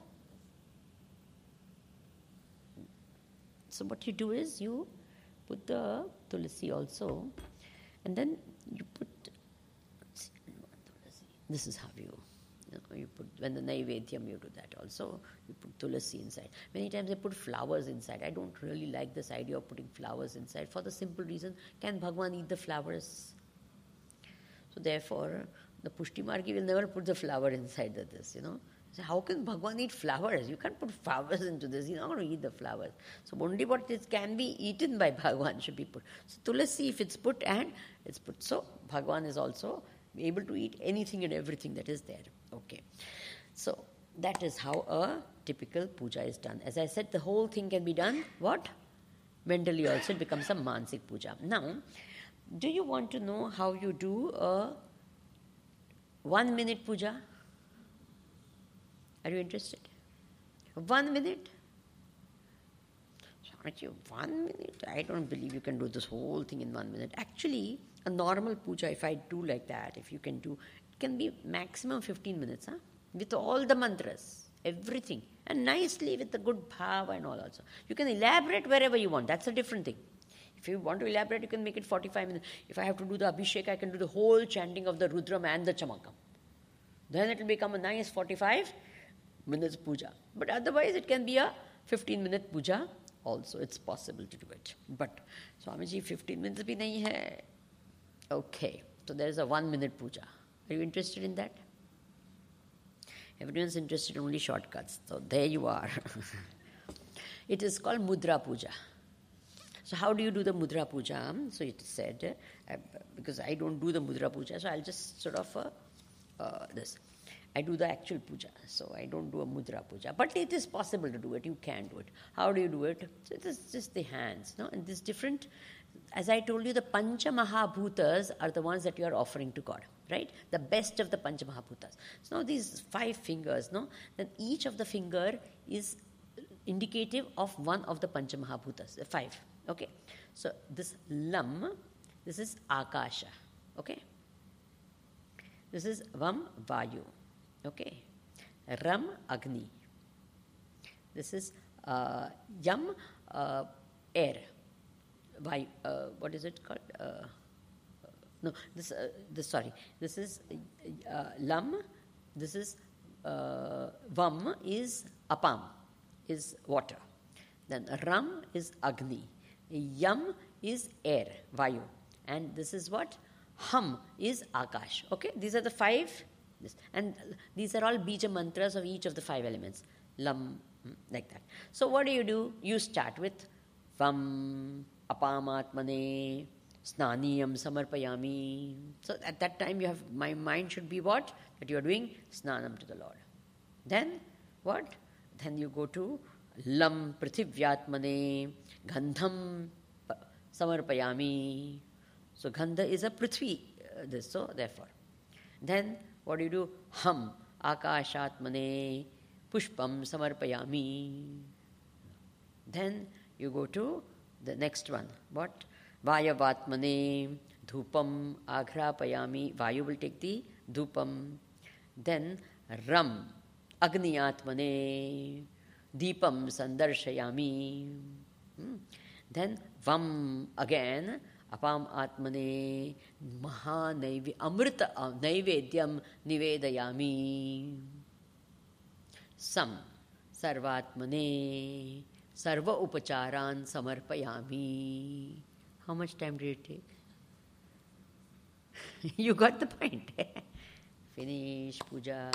So what you do is you put the tulasi also, and then you put... This is how you put, when the naivedyam you do that also, you put tulasi inside. Many times they put flowers inside. I don't really like this idea of putting flowers inside for the simple reason, can Bhagwan eat the flowers? So therefore, the Pushti Margi will never put the flower inside this, So how can Bhagwan eat flowers? You can't put flowers into this. He's not going to eat the flowers. So only what can be eaten by Bhagwan should be put. So tulasi, if it's put and it's put. So Bhagwan is also able to eat anything and everything that is there. Okay. So that is how a typical puja is done. As I said, the whole thing can be done, what? Mentally also, it becomes a mansik puja. Now, do you want to know how you do a 1 minute puja? Are you interested? 1 minute? 1 minute? I don't believe you can do this whole thing in 1 minute. Actually, a normal puja, if I do like that, if you can do, it can be maximum 15 minutes, with all the mantras, everything, and nicely with the good bhava and all also. You can elaborate wherever you want. That's a different thing. If you want to elaborate, you can make it 45 minutes. If I have to do the abhishek, I can do the whole chanting of the Rudram and the Chamakam. Then it will become a nice 45 minutes puja. But otherwise, it can be a 15-minute puja also. It's possible to do it. But Swamiji, 15 minutes bhi nahi hai. Okay, so there is a 1 minute puja. Are you interested in that? Everyone's interested in only shortcuts. So there you are. It is called mudra puja. So how do you do the mudra puja? So it said, because I don't do the mudra puja, so I'll just sort of this. I do the actual puja, so I don't do a mudra puja. But it is possible to do it. You can do it. How do you do it? So it is just the hands, and this different. As I told you, the Pancha Mahabhutas are the ones that you are offering to God, right? The best of the Pancha Mahabhutas. So now these 5 fingers, then each of the finger is indicative of one of the Pancha Mahabhutas, 5, okay? So this Lam, this is Akasha, okay? This is Vam, Vayu, okay? Ram, Agni. This is Yam, air. Why? What is it called? No, this. Sorry, this is Lam. This is Vam is Apam, is water. Then Ram is Agni. Yam is air, Vayu. And this is what? Hum is Akash. Okay, these are the five. And these are all bija mantras of each of the five elements. Lam, like that. So what do? You start with Vam, Apamatmane, Snaniyam Samarpayami. So at that time my mind should be what? That you are doing Snanam to the Lord. Then what? Then you go to Lam Prithivyaatmane, Gandham Samarpayami. So Gandha is a Prithvi, so therefore. Then what do? Hum, Akashatmane, Pushpam Samarpayami. Then you go to the next one. What? Vayavatmane, Dhupam Aghrapayami. Vayu will take the Dhupam. Then Ram, Agniyatmane, Deepam Sandarshayami. Then Vam again, Apam Atmane, Maha Amrita Naivedyam Nivedayami. Sam, Sarvatmane, Sarva Upacharan Samarpayami. How much time did it take? You got the point. Finish puja.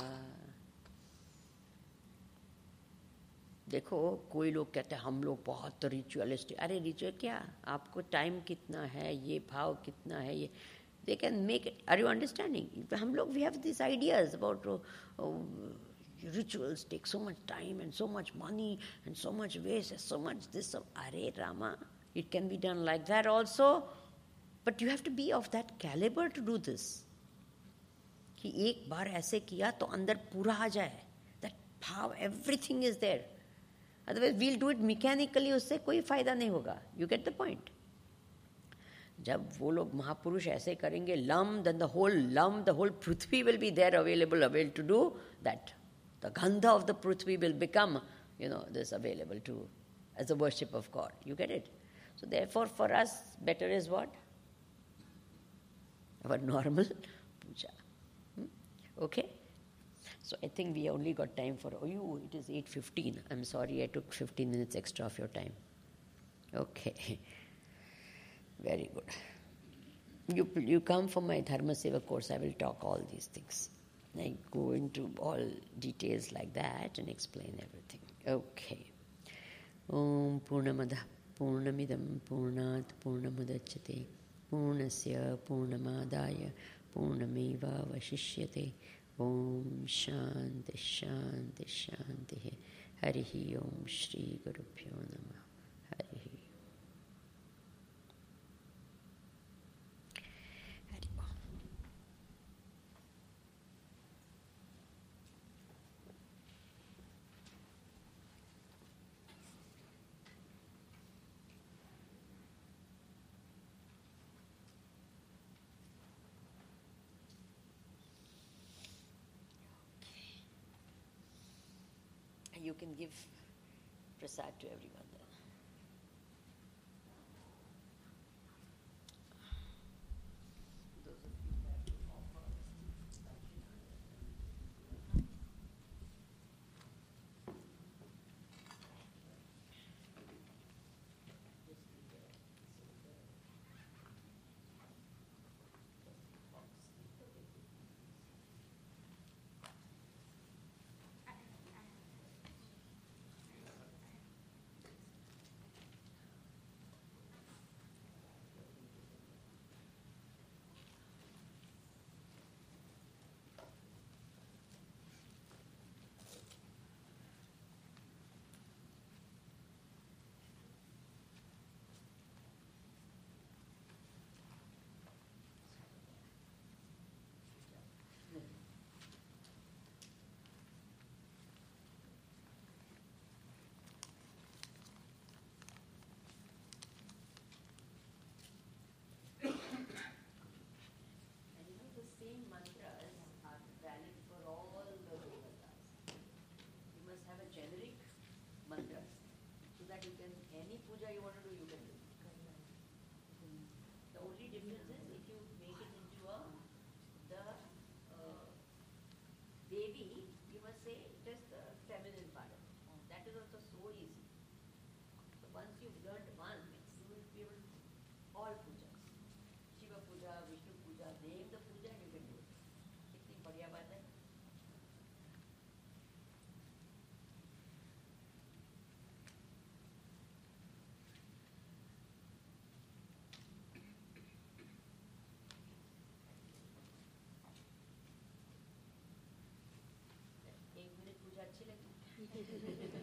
देखो कोई लोग कहते हैं हम लोग बहुत ritualistic. अरे ritual क्या? आपको टाइम कितना है, ये भाव कितना है, ये they can make it. Are you understanding? हम लोग we have these ideas about rituals take so much time and so much money and so much waste, so much this. So, Are Rama, it can be done like that also, but you have to be of that caliber to do this. कि एक बार ऐसे किया तो अंदर पूरा आ जाए. That भाव, everything is there. Otherwise we'll do it mechanically, उससे कोई फायदा नहीं होगा. You get the point? जब वो लोग महापुरुष ऐसे करेंगे lam, then the whole Prithvi will be there available to do that. The gandha of the Prithvi will become, this available to as a worship of God. You get it? So therefore for us better is what? Our normal puja. Okay? So I think we only got time for, it is 8:15. I'm sorry I took 15 minutes extra of your time. Okay. Very good. You come for my Dharma Seva course, I will talk all these things. I go into all details like that and explain everything. Okay. Om Purnamada Purnamidam Purnat Purnamudachyate Purnasya Purnamadaya Purnameva Vashishyate Om Shanti Shanti Shanti Harihi Om Shri Gurubhyo Namah Harihi. You can give prasad to everyone then. Any puja you want to do, you can do. The only difference is if you make it into the Devi, you must say just the feminine part of it. That is also so easy. name the puja, you can do it. कितनी बढ़िया बात है. एक minute पूजा अच्छी लगी.